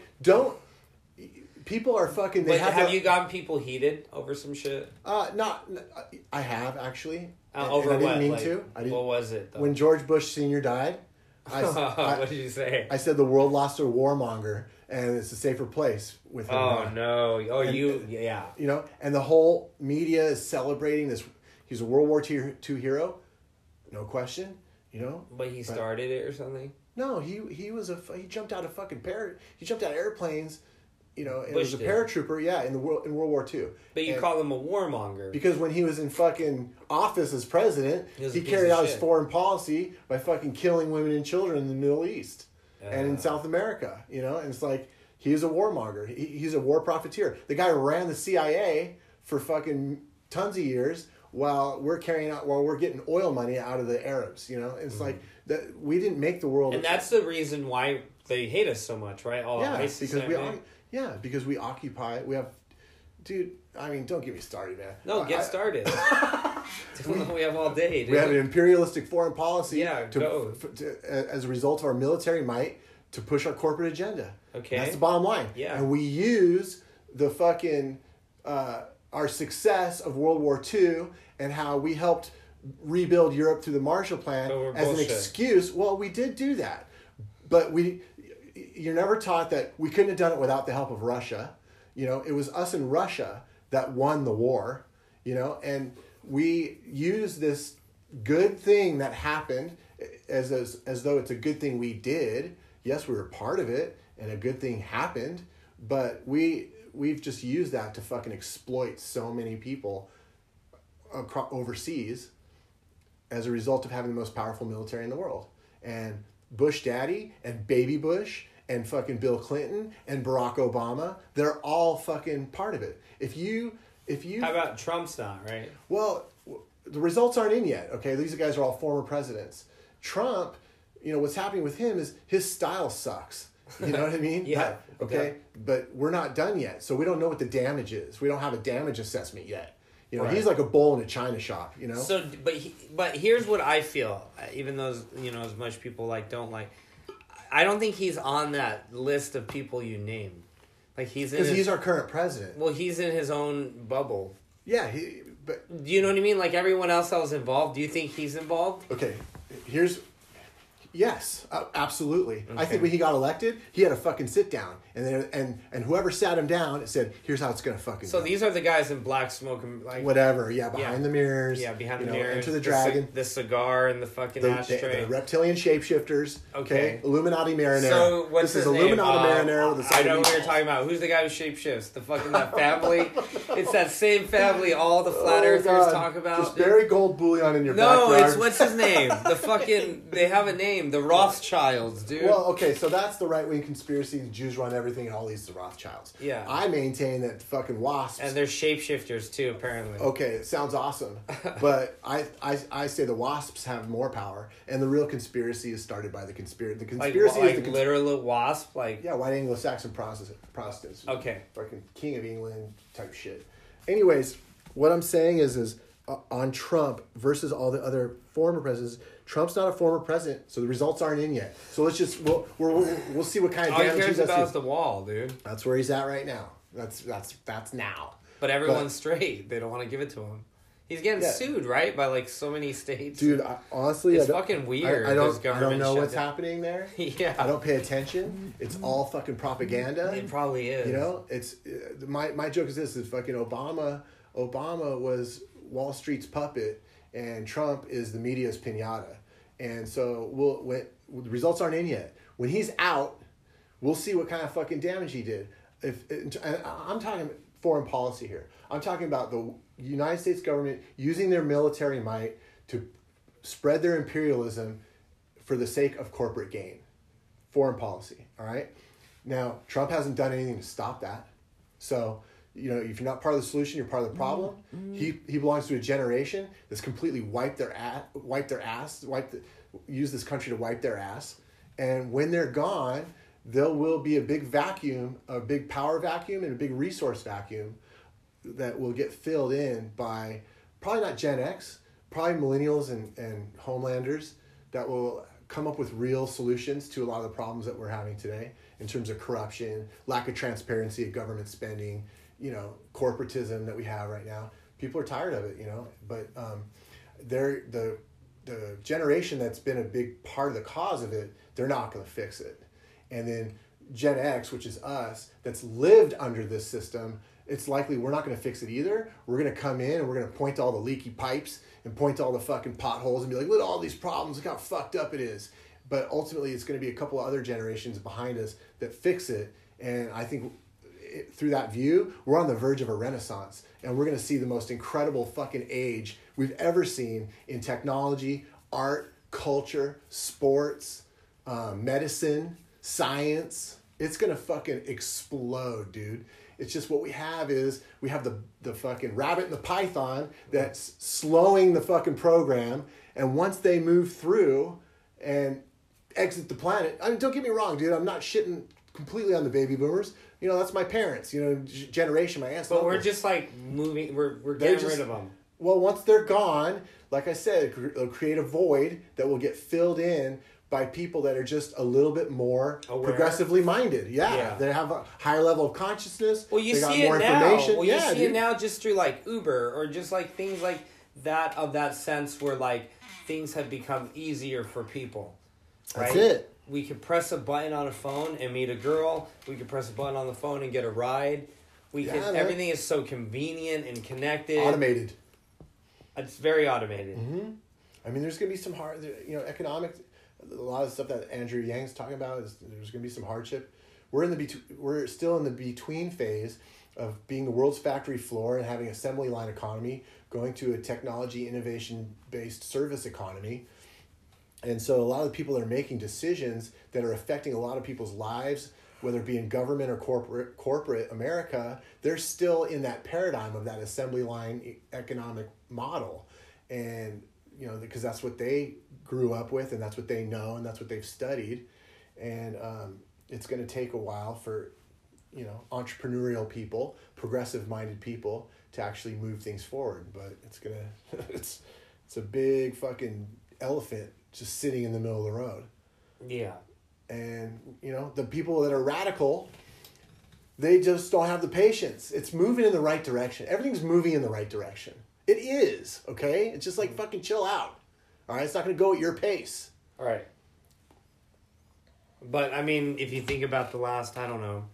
people are fucking... have you gotten people heated over some shit? I have, actually. Over and I didn't what? mean to. What was it, though? When George Bush Sr. died, what did you say? I said the world lost a warmonger, and it's a safer place with him. Oh, no. Oh, yeah. And the whole media is celebrating this. He's a World War II hero, no question, But he started it or something? No, he jumped out of fucking he jumped out of airplanes. It Bush was a paratrooper, in World War II. But you call him a warmonger. Because when he was in fucking office as president, he carried out his foreign policy by fucking killing women and children in the Middle East and in South America, And it's like, he's a warmonger. He's a war profiteer. The guy ran the CIA for fucking tons of years while we're getting oil money out of the Arabs, It's like, that we didn't make the world... And that's the reason why they hate us so much, right? Because we occupy. We have, dude. I mean, don't get me started, man. No, get started. We have all day. Dude. We have an imperialistic foreign policy. Yeah, as a result of our military might to push our corporate agenda. Okay, that's the bottom line. Yeah, and we use the fucking our success of World War II and how we helped rebuild Europe through the Marshall Plan as an excuse. Well, we did do that, but you're never taught that we couldn't have done it without the help of Russia. It was us and Russia that won the war, and we use this good thing that happened as though it's a good thing we did. Yes, we were part of it, and a good thing happened, but we've just used that to fucking exploit so many people overseas as a result of having the most powerful military in the world. And Bush Daddy and Baby Bush and fucking Bill Clinton and Barack Obama, they're all fucking part of it. If you How about Trump's not, right? Well, the results aren't in yet, okay? These guys are all former presidents. Trump, what's happening with him is his style sucks. You know what I mean? Yeah. Okay. But we're not done yet. So we don't know what the damage is. We don't have a damage assessment yet. Right. He's like a bull in a china shop, So, but here's what I feel, even though, as much people don't like, I don't think he's on that list of people you named. Like because he's our current president. Well, he's in his own bubble. Yeah, but do you know what I mean? Like everyone else that was involved, do you think he's involved? Okay, yes, absolutely. Okay. I think when he got elected, he had a fucking sit down, and whoever sat him down said, "Here's how it's gonna fucking." So go. these are the guys in black smoke and whatever, behind the mirrors, behind the mirrors, Enter the Dragon, the cigar and the fucking ashtray, the reptilian shapeshifters. Okay, Illuminati marinara. So what's this his is name? Illuminati marinara with a I know what you're talking about. Who's the guy who shapeshifts? The fucking that family. It's that same family all the flat earthers talk about. Just bury gold bullion in your backyard. No, it's what's his name? The fucking they have a name. The Rothschilds, dude. Well, okay, so that's the right wing conspiracy. The Jews run everything, and all these are the Rothschilds. Yeah. I maintain that fucking wasps. And they're shapeshifters too, apparently. Okay, it sounds awesome, but I say the wasps have more power, and the real conspiracy is started by the conspiracy. The conspiracy is the literal wasp, white Anglo-Saxon Protestants. Okay, fucking King of England type shit. Anyways, what I'm saying is on Trump versus all the other former presidents. Trump's not a former president, so the results aren't in yet. So let's just we'll see what kind of damage he cares he does. About is the wall, dude. That's where he's at right now. That's now. But everyone's straight. They don't want to give it to him. He's getting sued, right, by so many states. Dude, honestly, it's fucking weird. I don't know what's happening there. Yeah, I don't pay attention. It's all fucking propaganda. It probably is. It's my joke is this: is fucking Obama was Wall Street's puppet, and Trump is the media's piñata. And so the results aren't in yet. When he's out, we'll see what kind of fucking damage he did. I'm talking foreign policy here. I'm talking about the United States government using their military might to spread their imperialism for the sake of corporate gain. Foreign policy, all right? Now, Trump hasn't done anything to stop that. So, if you're not part of the solution, you're part of the problem. Mm-hmm. He belongs to a generation that's completely use this country to wipe their ass. And when they're gone, there will be a big vacuum, a big power vacuum and a big resource vacuum that will get filled in by probably not Gen X, probably millennials and homelanders that will come up with real solutions to a lot of the problems that we're having today in terms of corruption, lack of transparency of government spending, corporatism that we have right now. People are tired of it, but the generation that's been a big part of the cause of it, they're not going to fix it. And then Gen X, which is us, that's lived under this system, it's likely we're not going to fix it either. We're going to come in and we're going to point to all the leaky pipes and point to all the fucking potholes and be like, look at all these problems, look how fucked up it is. But ultimately, it's going to be a couple of other generations behind us that fix it. And I think through that view, we're on the verge of a renaissance. And we're going to see the most incredible fucking age we've ever seen in technology, art, culture, sports, medicine, science. It's going to fucking explode, dude. It's just what we have is we have the fucking rabbit and the python that's slowing the fucking program. And once they move through and exit the planet, I mean, don't get me wrong, dude. I'm not shitting completely on the baby boomers. That's my parents, generation, my aunts. But we're just moving. We're getting rid of them. Well, once they're gone, like I said, it'll create a void that will get filled in by people that are just a little bit more aware, progressively minded. Yeah. They have a higher level of consciousness. Well, you they got see more it now. information. Well, you yeah, see it now just through like Uber or just like things like that, of that sense where like things have become easier for people. Right? That's it. We could press a button on a phone and meet a girl. We could press a button on the phone and get a ride. Everything is so convenient and connected. Automated. It's very automated. Mm-hmm. I mean, there's going to be some hard, economic. A lot of the stuff that Andrew Yang's talking about is there's going to be some hardship. We're still in the between phase of being the world's factory floor and having assembly line economy, going to a technology innovation based service economy. And so a lot of the people that are making decisions that are affecting a lot of people's lives, whether it be in government or corporate America, they're still in that paradigm of that assembly line economic model. And, because that's what they grew up with and that's what they know and that's what they've studied. And it's going to take a while for, entrepreneurial people, progressive-minded people to actually move things forward. But it's a big fucking elephant just sitting in the middle of the road. Yeah. And, the people that are radical, they just don't have the patience. It's moving in the right direction. Everything's moving in the right direction. It is, okay? It's just like fucking chill out. All right? It's not going to go at your pace. All right. But, I mean, if you think about the last, I don't know,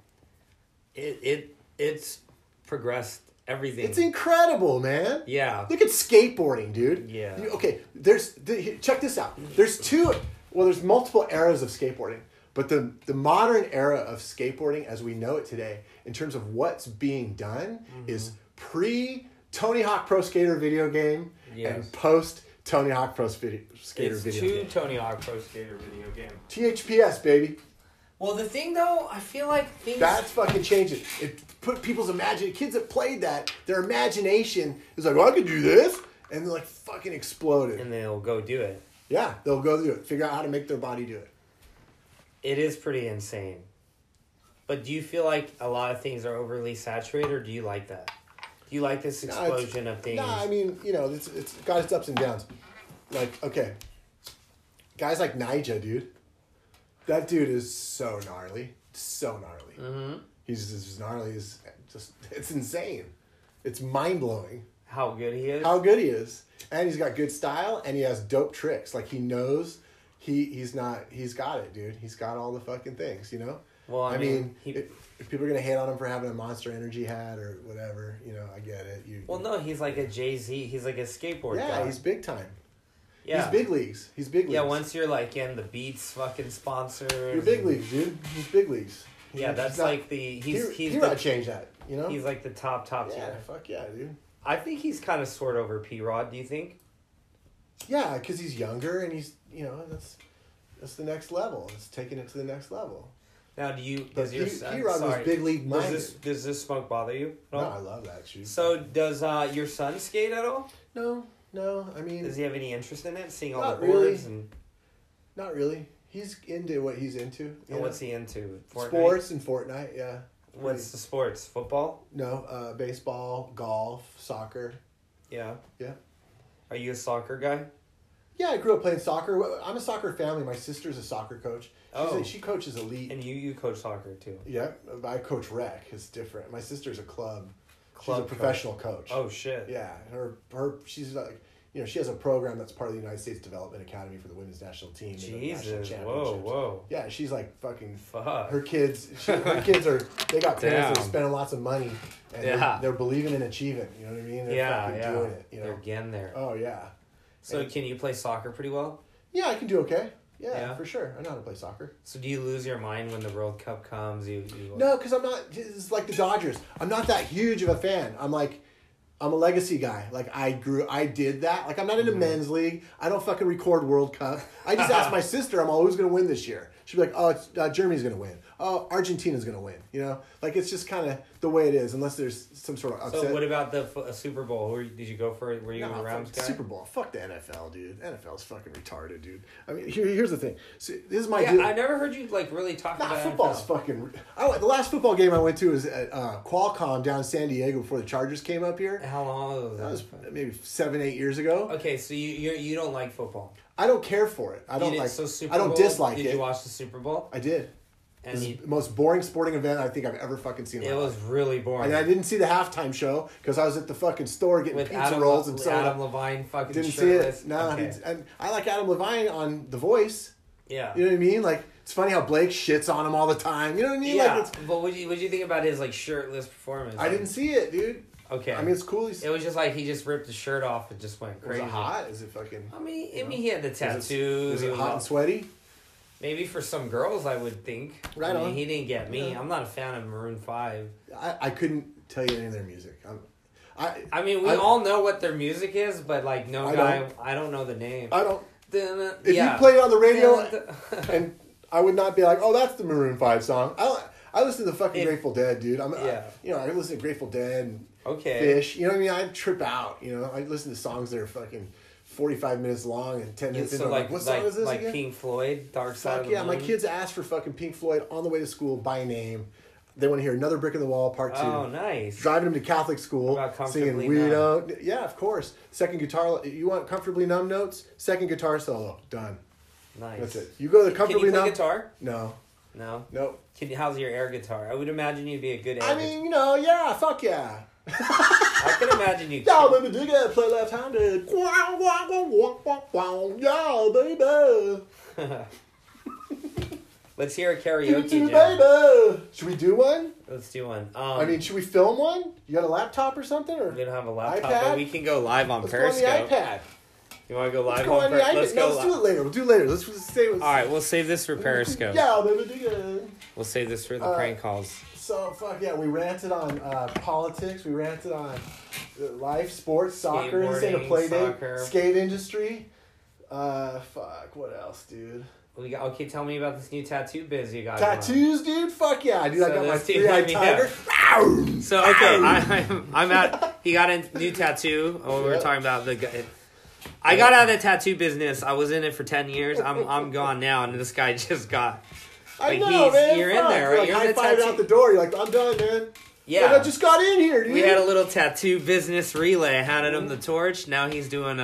it's progressed everything. It's incredible, man. Yeah. Look at skateboarding, dude. Yeah. Okay, check this out. There's multiple eras of skateboarding, but the modern era of skateboarding as we know it today, in terms of what's being done, is pre-Tony Hawk Pro Skater video game and post-Tony Hawk Pro Skater video game. It's Tony Hawk Pro Skater video game. THPS, baby. Well, the thing, though, I feel like things... That's fucking changing. It put people's imagination... Kids that played that, their imagination is like, I could do this. And they're like fucking exploded. And they'll go do it. Yeah, they'll go do it. Figure out how to make their body do it. It is pretty insane. But do you feel like a lot of things are overly saturated, or do you like that? Do you like this explosion of things? I mean, it's got its ups and downs. Like, okay. Guys like Nyjah, dude. That dude is so gnarly. So gnarly. Mm-hmm. He's as gnarly as just... It's insane. It's mind-blowing. How good he is? How good he is. And he's got good style, and he has dope tricks. Like, he knows he's got it, dude. He's got all the fucking things, Well, I mean if people are going to hate on him for having a Monster Energy hat or whatever, I get it. No, he's like a Jay-Z. He's like a skateboard guy. Yeah, he's big time. Yeah. He's big leagues. Yeah, once you're like in the Beats fucking sponsors. You're big leagues, dude. He's big leagues. Yeah, that's like the... He's not change that, He's like the top tier. Yeah, fuck yeah, dude. I think he's kind of soared over P-Rod, do you think? Yeah, because he's younger and he's, that's the next level. It's taking it to the next level. Now, does your son... P-Rod was big league minded. Does this smoke bother you? No, I love that shit. So, does your son skate at all? No, I mean... Does he have any interest in it? Seeing all not the boards? Really. Not really. He's into what he's into. And what's he into? Fortnite? Sports and Fortnite, yeah. What's the sports? Football? No, baseball, golf, soccer. Yeah. Yeah. Are you a soccer guy? Yeah, I grew up playing soccer. I'm a soccer family. My sister's a soccer coach. She coaches elite. And you coach soccer too? Yeah, I coach rec. It's different. My sister's a club. She's a professional coach. Oh shit. Yeah, she's like, she has a program that's part of the United States Development Academy for the women's national team. Jesus, whoa. Yeah, she's like fucking. Fuck. Her kids are. They got parents that are spending lots of money, and they're believing and achieving. You know what I mean? They're doing it. They're getting there. Oh yeah. So can you play soccer pretty well? Yeah, I can do okay. Yeah, for sure. I know how to play soccer. So do you lose your mind when the World Cup comes? No, because I'm not... It's like the Dodgers. I'm not that huge of a fan. I'm a legacy guy. Like, I did that. Like, I'm not into men's league. I don't fucking record World Cup. I just asked my sister, I'm all, who's going to win this year? She'd be like, oh, it's, Germany's going to win. Oh, Argentina's going to win. Like, it's just kind of the way it is, unless there's some sort of upset. So what about the Super Bowl? Did you go for it? Were you a Rams guy? Super Bowl. Fuck the NFL, dude. NFL's fucking retarded, dude. I mean, here's the thing. So, this is my deal. I never heard you, really talk about football's NFL. Fucking... the last football game I went to was at Qualcomm down in San Diego before the Chargers came up here. How long was That was that? maybe 7-8 years ago. Okay, so you don't like football. I don't care for it. I don't like. So Super I don't Bowl, dislike it. Did you watch the Super Bowl? I did. And It was the most boring sporting event I think I've ever fucking seen. it was really boring. And I didn't see the halftime show because I was at the fucking store getting with pizza rolls and soda. Adam Levine fucking Didn't shirtless. see it. No, Okay. and I like Adam Levine on The Voice. Yeah. You know what I mean? Like it's funny how Blake shits on him all the time. You know what I mean? Yeah. Like it's, But what do you think about his like shirtless performance? I didn't see it, dude. Okay. I mean, it's cool. It was just like he just ripped his shirt off and just went Was crazy. it hot? Is it fucking? I mean, he had the tattoos. Was he it was hot all- and sweaty? Maybe for some girls, I would think. Right I mean, on. he didn't get me. Yeah. I'm not a fan of Maroon 5. I couldn't tell you any of their music. I mean, we all know what their music is, but like I don't know the name. I don't. If If you play it on the radio, and I would not be like, oh, that's the Maroon 5 song. I listen to the fucking Grateful Dead, dude. I listen to Grateful Dead and Fish. You know what I mean? I trip out. You know, I listen to songs that are fucking 45 minutes long and 10 minutes into like what song is this like again? Pink Floyd, Dark Side of the Moon. My kids asked for fucking Pink Floyd on the way to school by name. They want to hear Another Brick in the Wall, Part 2. Oh, nice. Driving them to Catholic school, What about singing Comfortably We Numb? Don't. Yeah, of course. Second guitar. You want Comfortably Numb notes? Second guitar solo. Done. Nice. That's it. You go to Can Comfortably you play Numb. guitar? No. No. Nope. How's your air guitar? I would imagine you'd be a good air I mean, you know, yeah, fuck yeah. I can imagine you. Yeah, baby, dig it, play left-handed. Yeah, baby. Let's hear a karaoke jam. Baby. Should we do one? Let's do one. I mean, should we film one? You got a laptop or something? Or we don't have a laptop, iPad? but we can go live on Let's Periscope. go on the iPad. You want to go live Let's go on the iPad. Let's No, go. let's do it later. We'll do it later. Let's just stay with. All right, we'll save this for Periscope. Yeah, baby, dig it. We'll save this for the prank calls. So, fuck yeah, we ranted on politics, we ranted on life, sports, soccer, state of play day, skate industry. Fuck, what else, dude? Okay, tell me about this new tattoo biz you got. Tattoos, dude? Fuck yeah, dude. I got my let's do- three-eyed yeah. tiger. So, okay, I'm at, he got a new tattoo. We were talking about the guy. I got out of the tattoo business. I was in it for 10 years. I'm gone now, and this guy just got. I Like, know, man. you're fuck. in there, right? Like, You're in the high-fived tattoo. out the door. You're like, I'm done, man. Yeah. Like, I just got in here, dude. We had a little tattoo business relay. I handed him the torch. Now he's doing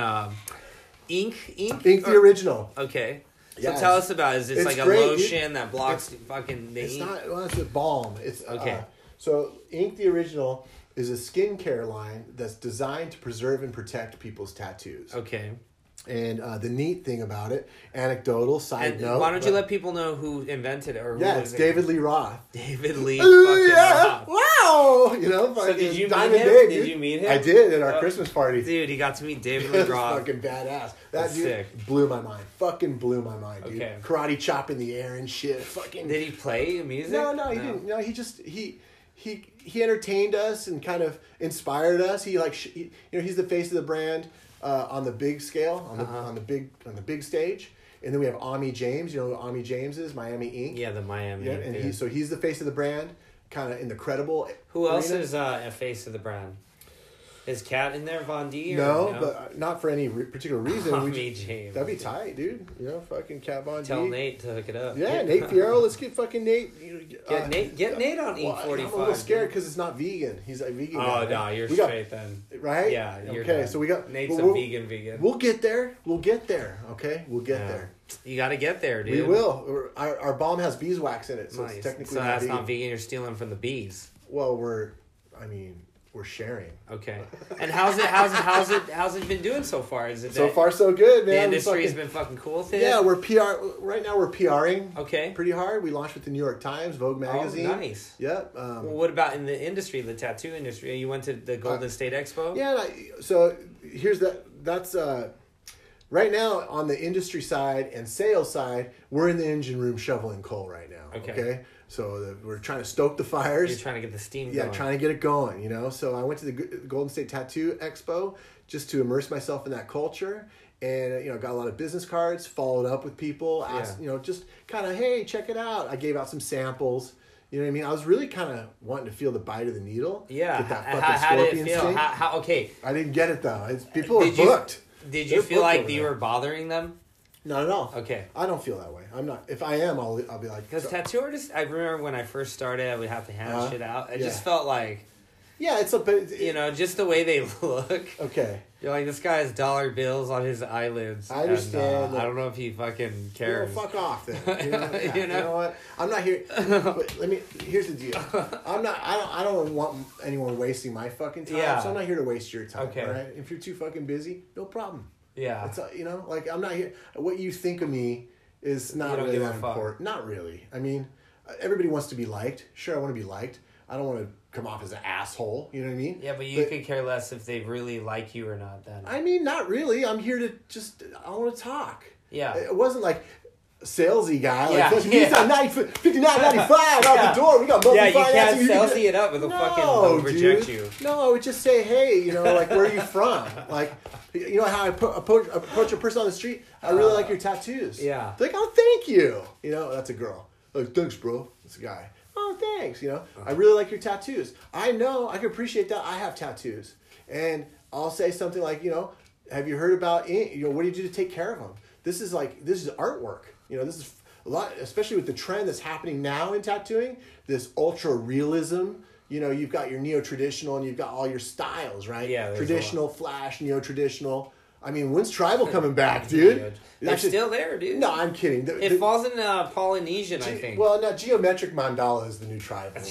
ink. Ink the original. Okay. So Yes. tell us about it. Is this It's like a great, lotion that blocks fucking the It's ink? not. Well, it's a balm. It's Okay. So, Ink the Original is a skincare line that's designed to preserve and protect people's tattoos. Okay. And the neat thing about it, anecdotal side And note. why don't you let people know who invented it or who Yeah, was it's it? David Lee Roth. David Lee. Ooh, Fucking yeah. Roth. Wow. You know, So did you meet Diamond him? Dave, Did dude. you meet him? I did at our Christmas party. Dude, he got to meet David It Lee was Roth. fucking badass. That That's dude sick. blew my mind. Fucking blew my mind, dude. Okay. Karate chop in the air and shit. Fucking. Did he play music? No, he didn't. No, he just he entertained us and kind of inspired us. He he's the face of the brand on the big scale, on the big stage. And then we have Ami James. You know who Ami James is? Miami Ink. Yeah, the Miami. Yeah, and dude. he's the face of the brand, kind of in the credible. Who else arena. is a face of the brand? Is Cat in there, Von D? Or No, but not for any particular reason. Ami James. That'd be tight, dude. You know, fucking Cat Von D. Tell Nate to hook it up. Yeah, Nate Fierro. Let's get fucking Nate. Get Nate on E45. I'm a little scared because it's not vegan. He's a vegan. Oh guy, no, right? you're We got- straight then. Right? Yeah, you're okay. done. So we got Nate's we'll- a vegan. We'll get there. We'll get there. Okay, we'll get Yeah. there. You got to get there, dude. We will. Our balm has beeswax in it, so Nice. it's technically So not that's vegan. not vegan. You're stealing from the bees. Well, we're sharing. Okay. And how's it been doing so far? Is it So far, so good, man. the industry's been fucking cool with it? Yeah, we're PR right now. We're PRing. Okay. Pretty hard. We launched with the New York Times, Vogue magazine. Oh, nice. Yep. Well, what about in the industry, the tattoo industry? You went to the Golden State Expo? Yeah. So here's that's right now on the industry side and sales side. We're in the engine room shoveling coal right now. Okay. So we're trying to stoke the fires. You're trying to get the steam Yeah, going. trying to get it going, you know. So I went to the Golden State Tattoo Expo just to immerse myself in that culture, and got a lot of business cards, followed up with people, asked, just kind of, hey, check it out. I gave out some samples. You know what I mean? I was really kind of wanting to feel the bite of the needle. Yeah. Get that fucking How did scorpion it feel? sting. How okay. I didn't get it though. People are Did you- booked. Did They're you feel booked like over you there. were bothering them? Not at all. Okay. I don't feel that way. I'm not. If I am, I'll be like. Because tattoo artists, I remember when I first started, I would have to hand shit out. I just Yeah. felt like Yeah, it's a bit. You know, just the way they look. Okay. You're like, this guy has dollar bills on his eyelids. I understand. And, I don't know if he fucking cares. Fuck off then. You know? Yeah, You know? You know what? I'm not here. But here's the deal. I don't want anyone wasting my fucking time. Yeah. So I'm not here to waste your time. Okay. Right? If you're too fucking busy, no problem. Yeah. It's you know, like I'm not here. What you think of me is not don't really give a that fuck. important. Not really. I mean, everybody wants to be liked. Sure, I want to be liked. I don't want to come off as an asshole. You know what I mean? Yeah, but you could care less if they really like you or not then. I mean, not really. I'm here to I want to talk. Yeah. It wasn't like salesy guy. Yeah, Like, yeah. $59.95 out the door. We got Yeah, you can't financing. salesy it up with a fucking they'll reject dude. you. No, I would just say, hey, you know, like, where are you from? Like, you know how I approach a person on the street? I really like your tattoos. Yeah. They're like, oh, thank you. You know, that's a girl. Like, thanks, bro. That's a guy. Oh, thanks. You know, I really like your tattoos. I know. I can appreciate that. I have tattoos. And I'll say something like, you know, have you heard about, you know, what do you do to take care of them? This is artwork. You know, this is a lot, especially with the trend that's happening now in tattooing, this ultra realism. You know, you've got your neo-traditional and you've got all your styles, right? Yeah. Traditional, flash, neo-traditional. I mean, when's tribal coming back, dude? They're still there, dude. No, I'm kidding. It falls in Polynesian, I think. Well, no, geometric mandala is the new tribal.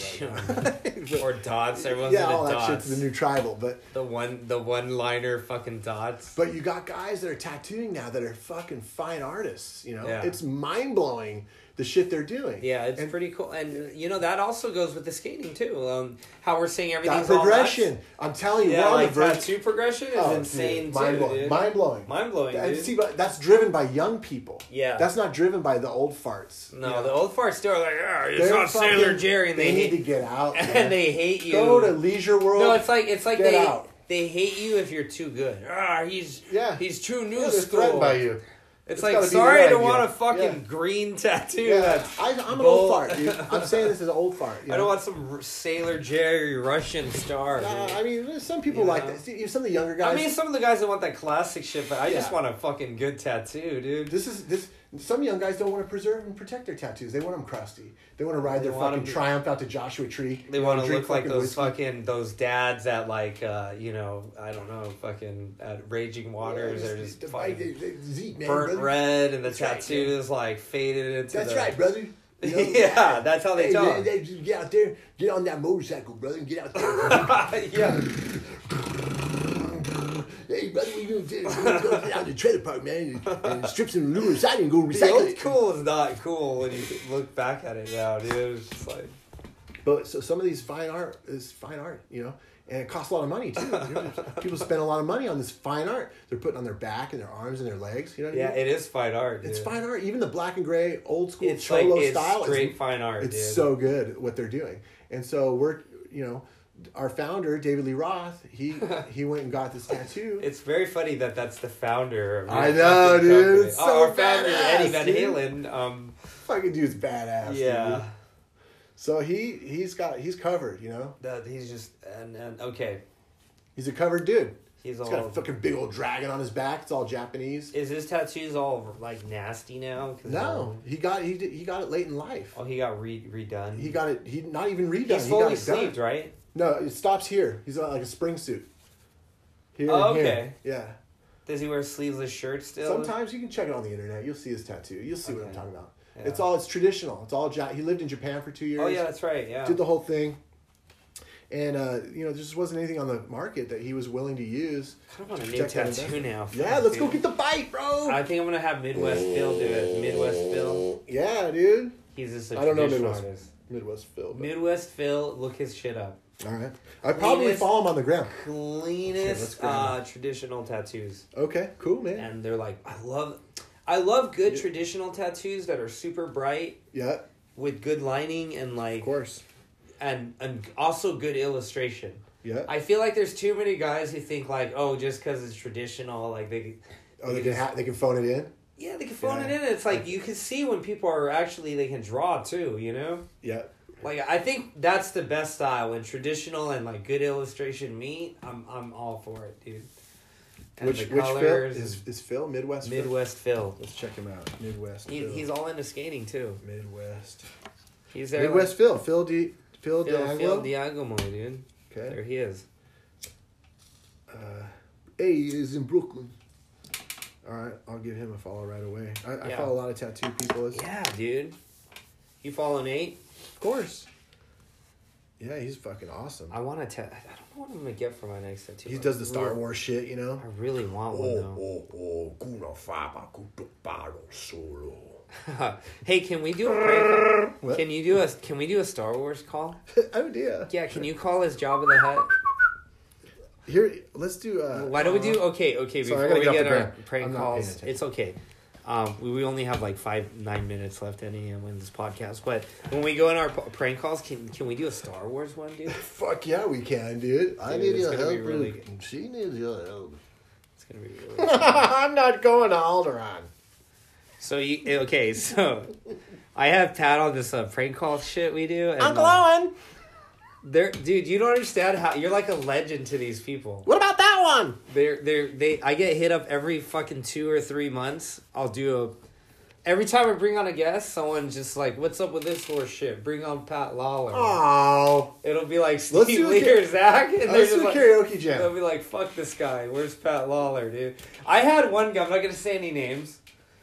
Right? Or dots. Everyone's Yeah, into all that dots. shit's the new tribal. But The one-liner fucking dots. But you got guys that are tattooing now that are fucking fine artists. You know, Yeah. it's mind blowing the shit they're doing. Yeah, it's pretty cool, and you know that also goes with the skating too. How we're saying everything's That progression. all nuts. I'm telling you, Yeah, we're on like the verge. tattoo progression is insane too, Mind blowing. dude. Mind blowing. Mind blowing, And dude. see, but that's driven by young people. Yeah. That's not driven by the old farts. No, you know? the old farts still are like, it's They're not Sailor fucking- Jerry, and they need hate, to get out. man. and they hate you. Go to Leisure World. No, it's like Get out. they hate you if you're too good. He's too new Yeah, they're school. threatened by you. It's gotta like, be sorry, their I don't idea. want a fucking Yeah. green tattoo. Yeah, That's I'm an gold. old fart, dude. I'm saying this as an old fart. You I don't know? want some Sailor Jerry Russian star. Nah, dude. I mean, some people You like know? that. See, some of the younger guys. I mean, some of the guys that want that classic shit, but I just Yeah. want a fucking good tattoo, dude. Some young guys don't want to preserve and protect their tattoos. They want them crusty. They want to ride their want 'em fucking to- Triumph out to Joshua Tree. They want to drink look like fucking those whiskey. fucking those dads at like you know, I don't know, fucking at Raging Waters. They're just fucking Zeke, man, burnt brother. red, and the That's right, tattoo is like faded into. That's the... right, brother. You know? Yeah, that's how they Hey, talk. man, get out there, get on that motorcycle, brother, and get out there. Yeah. Hey, brother, what you gonna do? We're gonna go down to the trailer park, man, and strip some aluminum siding and go The recycle old it. cool is not cool when you look back at it now, dude. It's just like, But so some of these fine art is fine art, you know, and it costs a lot of money too. People spend a lot of money on this fine art. They're putting on their back and their arms and their legs. You know what I yeah, mean? it is fine art, dude. It's fine art. Even the black and gray, old school It's like cholo it's style. straight fine art, It's dude. so good what they're doing. And so we're, you know, our founder David Lee Roth. He went and got this tattoo. It's very funny that that's the founder. Of your I know, fucking dude. company. It's so our founder badass, Eddie Van dude. Halen. Fucking dude's badass. Yeah. Dude. So he's covered. You know, That he's just and okay. he's a covered dude. He's He's got a all. fucking big old dragon on his back. It's all Japanese. Is his tattoos all like nasty now? 'Cause, No, he got it late in life. Oh, he got redone. He got it. He not even redone. He's he fully got it done. sleeved, right? No, it stops here. He's got like a spring suit. Here Oh, and here. okay. Yeah. Does he wear sleeveless shirts still? Sometimes you can check it on the internet. You'll see his tattoo. You'll see what I'm Okay. talking about. Yeah. It's traditional. It's all He lived in Japan for 2 years. Oh yeah, that's right. Yeah. Did the whole thing. And you know, there just wasn't anything on the market that he was willing to use. I don't want a to new protect that tattoo investment. now. Yeah, let's go get the bite, bro. I think I'm gonna have Midwest Phil do it. Midwest Phil. Yeah, dude. He's just a I don't know traditional Midwest. artist. Midwest Phil. but- Midwest Phil, look his shit up. All right. I probably Cleanest- follow him on the gram. Cleanest grab traditional tattoos, Okay, cool, man. and they're like, I love good traditional tattoos that are super bright Yeah, with good lining and like of course. and also good illustration. Yeah. I feel like there's too many guys who think like, oh, just because it's traditional, like they They can phone it in. yeah, they can phone Yeah. it in. It's like you can see when people are actually they can draw too, you know. Yeah. Like I think that's the best style when traditional and like good illustration meet. I'm all for it, dude. And Which the Phil colors, is Phil Midwest? Midwest Phil. Let's check him out. Midwest. Phil. He's all into skating too. Midwest. He's there. Midwest Phil. Phil Phil D'Angelo. Diagomo, dude. Okay. There he is. Hey, he's in Brooklyn. All right, I'll give him a follow right away. I follow a lot of tattoo people. Yeah, dude. You follow Nate? Of course. Yeah, he's fucking awesome. I want to I don't know what I'm going to get for my next tattoo. He does the Star Wars shit, you know? I really want one, though. Solo. Hey, can we do a prank call? Can we do a Star Wars call? Idea. Yeah, can you call us Jabba the Hutt? Here, let's do. Why don't we do? Okay. Sorry, Before we get get off the our prank calls, it's okay. We only have like 9 minutes left in this podcast. But when we go in our prank calls, can we do a Star Wars one, dude? Fuck yeah, we can, dude. I need your help. Really she needs your help. It's gonna be really. I'm not going to Alderaan. So I have Pat on this prank call shit we do. And, Uncle Owen. Dude, you don't understand how you're like a legend to these people. What about that one? I get hit up every fucking 2 or 3 months. Every time I bring on a guest, someone's just like, "What's up with this horse shit? Bring on Pat Lawler." Oh, it'll be like Steve Lee or Zach, and let's do a karaoke jam. They'll be like, "Fuck this guy. Where's Pat Lawler, dude?" I had one guy. I'm not gonna say any names.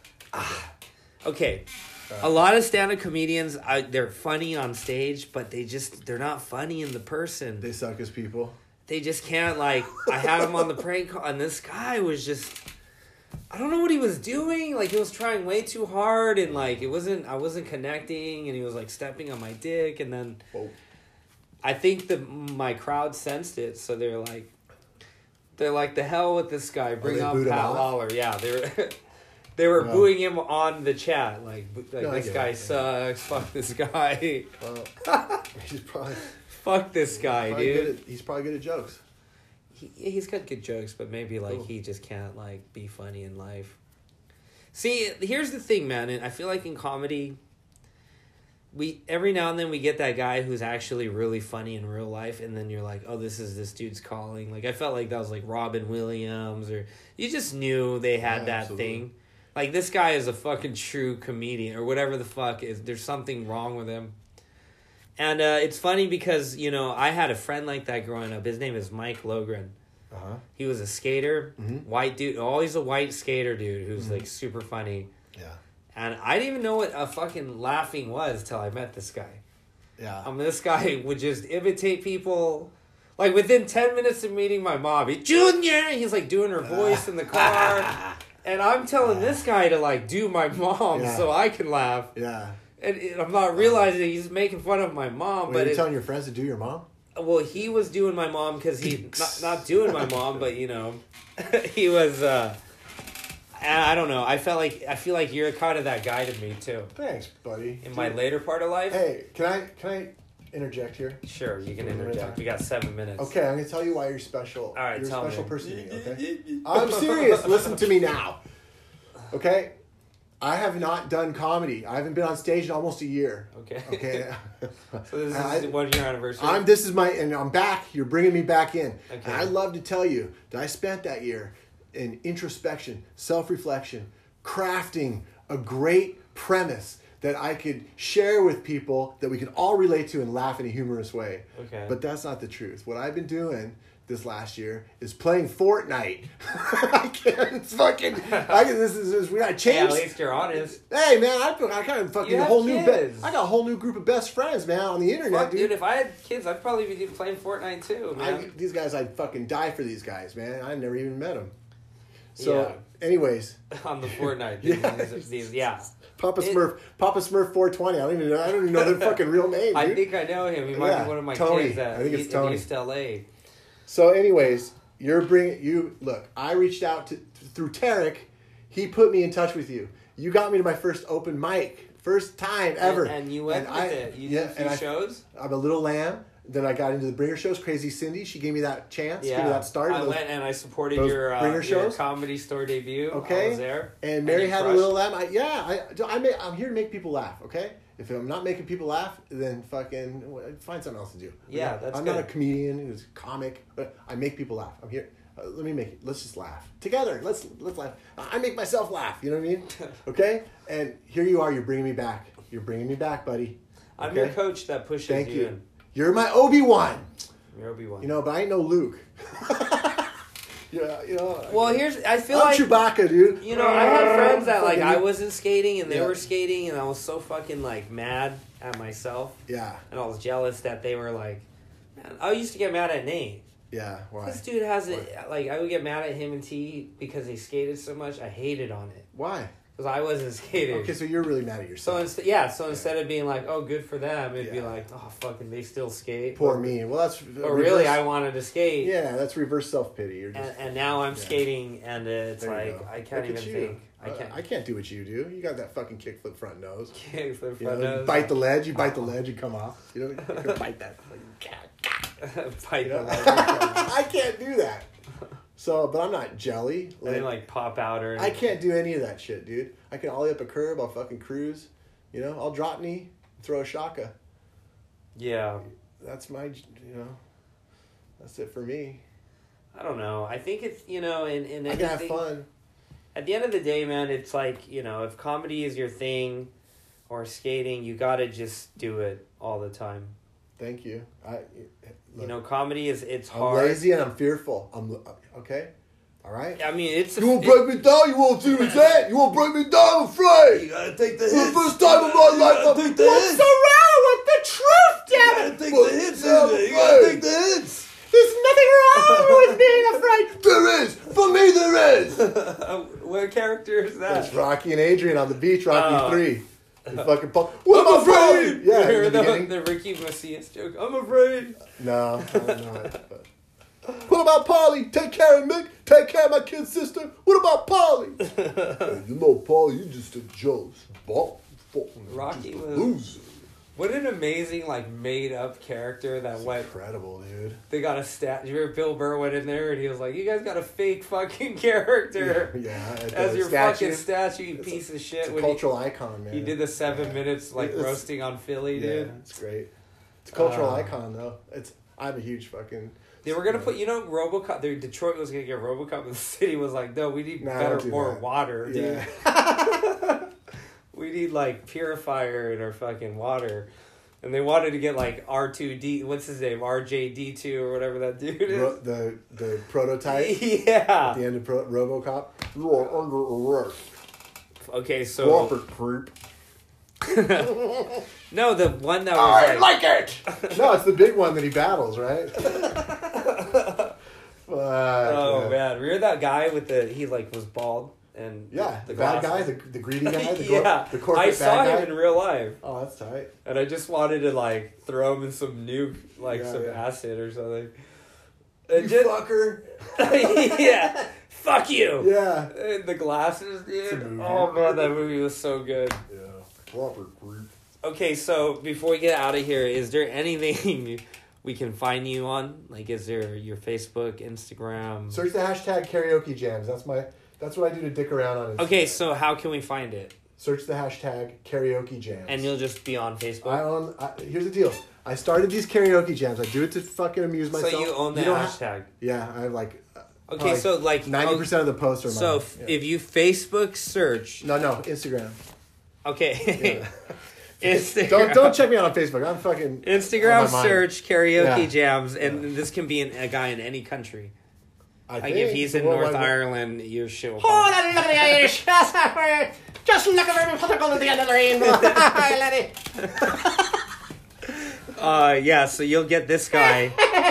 Okay. A lot of stand-up comedians, they're funny on stage, but they're not funny in the person. They suck as people. They just can't, I had him on the prank call, and this guy was just, I don't know what he was doing. He was trying way too hard, and, I wasn't connecting, and he was, stepping on my dick, and then Whoa. I think my crowd sensed it, so they're like, the hell with this guy, bring on Pat Lawler. Yeah, they were booing him on the chat, this guy sucks, fuck this guy. He's probably... Fuck this guy, dude. He's probably good at jokes. He's got good jokes, but maybe, he just can't, be funny in life. See, here's the thing, man, and I feel like in comedy, every now and then we get that guy who's actually really funny in real life, and then you're like, oh, this dude's calling. I felt like that was, Robin Williams, or you just knew they had that absolutely. thing. This guy is a fucking true comedian, or whatever the fuck is. There's something wrong with him. And it's funny because, I had a friend like that growing up. His name is Mike Logren. Uh-huh. He was a skater, white dude, always a white skater dude who's, super funny. Yeah. And I didn't even know what a fucking laughing was till I met this guy. Yeah. This guy would just imitate people. Within 10 minutes of meeting my mom, Junior! He's, doing her voice in the car. And I'm telling this guy to, do my mom so I can laugh. Yeah. And I'm not realizing he's making fun of my mom. But you're telling your friends to do your mom? Well, he was doing my mom because he's not doing my mom, but, he was... I don't know. I feel like you're kind of that guy to me, too. Thanks, buddy. In my later part of life? Hey, can I interject here? Sure, you can interject. We got 7 minutes. Okay, I'm going to tell you why you're special. All right, you're tell a special me. person to me, okay? I'm serious. Listen to me now. Okay? I have not done comedy. I haven't been on stage in almost a year. Okay. So this is 1 year anniversary? And I'm back. You're bringing me back in. Okay. And I'd love to tell you that I spent that year in introspection, self-reflection, crafting a great premise that I could share with people that we can all relate to and laugh in a humorous way. Okay. But that's not the truth. What I've been doing this last year is playing Fortnite. I can't. It's fucking. We gotta change. Yeah, at least you're honest. Hey man, I kind of fucking You have whole kids. I got a whole new group of best friends, man, on the internet, Fuck, dude. If I had kids, I'd probably be playing Fortnite too, man. These guys, I'd fucking die for these guys, man. I never even met them. So, anyways, on the Fortnite, Papa Smurf 420. I don't even know their fucking real name. Dude. I think I know him. He might be one of my Tony. kids. I think it's Tony. In East LA. So, anyways, look. I reached out through Tarek. He put me in touch with you. You got me to my first open mic, first time ever. And you went with it. You did a few shows. I'm a little lamb. Then I got into the Bringer shows. Crazy Cindy, she gave me that chance, gave me that start. I went and I supported your Comedy Store debut. Okay, I was there. And Mary had a little lamb. I'm here to make people laugh. Okay, if I'm not making people laugh, then fucking find something else to do. Yeah, that's I'm good. not a comedian who's a comic, but I make people laugh. I'm here. Let's just laugh together. Let's laugh. I make myself laugh. You know what I mean? Okay. And here you are. You're bringing me back. You're bringing me back, buddy. I'm your coach that pushes Thank you. In. You're my Obi-Wan. You're Obi-Wan. You know, but I ain't no Luke. Yeah, you know. Well, I feel I'm like Chewbacca, dude. You know, I had friends that like Fucking- I wasn't skating and they Yeah. were skating, and I was so fucking like mad at myself, Yeah, and I was jealous that they were like. Man, I used to get mad at Nate. yeah. Why? This dude has it. Like I would get mad at him and T because they skated so much. I hated on it Why? because I wasn't skating. Okay, so you're really mad at So yourself. so instead of being like, "Oh, good for them," it'd be Yeah. like, "Oh, fucking, they still skate." Poor me. Well, that's. But really, I wanted to skate. Yeah, that's reverse self pity. You're just. And now I'm Yeah. skating, and it's There you like go. I can't Look even at you. think. I can't do what you do. You got that fucking kickflip front nose. Kick for You know, nose. you bite the ledge. You bite the ledge. You come off. You know, you can bite that. Bite You the know? leg. I can't do that. So, but I'm not jelly. And then like pop out or I can't do any of that shit, dude. I can ollie up a curb. I'll fucking cruise. You know, I'll drop knee, throw a shaka. Yeah, That's my, that's it for me. I don't know. I think it's and I can have fun. At the end of the day, man, it's like if comedy is your thing, or skating, you gotta just do it all the time. Thank you. Comedy it's I'm hard. lazy and I'm fearful. Okay. All right. I mean, it's You won't break me down. You won't see what's that. You won't break me down. I'm afraid. You gotta take the For the hits. first time in my life, I'm take the what's hits. so wrong with the truth, damn it? take But the hits. I'm You gotta afraid. take the hits. There's nothing wrong with being afraid. There is. For me, there is. What character is that? That's Rocky and Adrian on the beach, Rocky Oh. 3. They fucking what I'm about Polly? afraid. Yeah, You in the heard beginning. the Ricky Macias joke. I'm afraid. No, I don't know it. But. What about Polly? Take care of Mick. Take care of my kid sister. What about Polly? Hey, you know, Polly, you just a Joe's ball. Rocky just a was- loser. What an amazing made up character that went. Incredible, dude. They got a stat. You remember Bill Burr went in there and he was like, "You guys got a fake fucking character Yeah, as your fucking statue, you piece of shit." It's a When cultural icon, man. he did the 7 minutes It's- roasting on Philly, Yeah, dude. it's great. It's a cultural icon, though. I'm a huge fucking. They were gonna put, RoboCop. Detroit was gonna get RoboCop, and the city was like, "No, we need Nah, better, don't do more that. water, dude. Yeah. We need purifier in our fucking water." And they wanted to get R2D. What's his name? RJD2 or whatever that dude is. The prototype. Yeah. At the end of RoboCop. You are under arrest. Okay, so Proper creep. no, the one that was it. No, it's the big one that he battles, right? oh man, remember that guy with he was bald and Yeah, the the bad guy, glasses? the greedy guy, Yeah, the corporate I bad saw guy. him in real life, Oh, that's tight. and I just wanted to throw him in some nuke, some Yeah. acid or something. You And just, fucker. yeah, fuck you. Yeah. And the glasses, It's a dude. movie. Oh man, that movie was so good. Yeah, proper creep. Okay, so before we get out of here, is there anything we can find you on? Is there your Facebook, Instagram? Search the hashtag karaoke jams. That's what I do to dick around on Instagram. Okay, so how can we find it? Search the hashtag karaoke jams. And you'll just be on Facebook? Here's the deal. I started these karaoke jams. I do it to fucking amuse myself. So you own the don't hashtag? Yeah, I have Okay, so 90% of the posts are mine. So Yeah. if you Facebook search... No, Instagram. Okay. Yeah. Instagram. Don't check me out on Facebook. I'm fucking Instagram on my mind. search karaoke Yeah. jams, and this can be a guy in any country. I If he's in Well, North my- Ireland, your shit will Oh, pop. laddie, look at the Irish. Just look at them political at the end of the rainbow. Hi, laddie. Yeah, so you'll get this guy.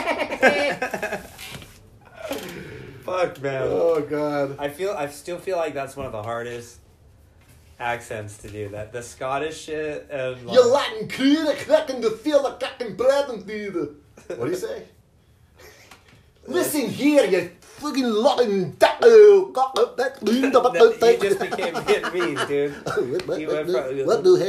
Fuck, man. Oh god. I still feel like that's one of the hardest accents to do. That the Scottish shit and You Latin creature cracking the feel like cracking bread and the. What do you say? Listen here, you fucking Latin. you just became Vietnamese, dude. You went from- What the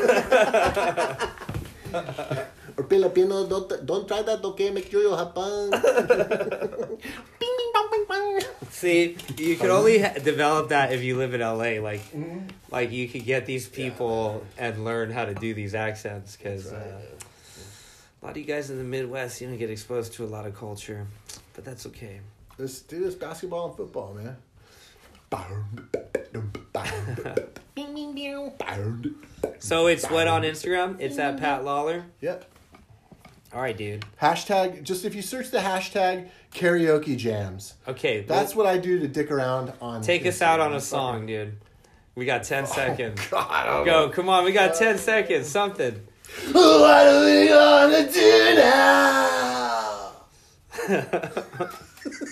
heck? Or Filipino, don't try that, okay? Make sure you have fun. Bing, bing, bong, bing, bong. See, you can only develop that if you live in LA. Like you could get these people and learn how to do these accents because a lot of you guys in the Midwest, you don't get exposed to a lot of culture, but that's okay. This basketball and football, man. Bing, bing, bing. So it's what on Instagram? It's at Pat Lawler. Yep. All right, dude. Hashtag, just if you search the hashtag karaoke jams. Okay. That's what I do to dick around on. Take us Instagram. out on a song, dude. We got 10 seconds. God, Go, come on. We got 10 seconds. Something. What are we gonna do now?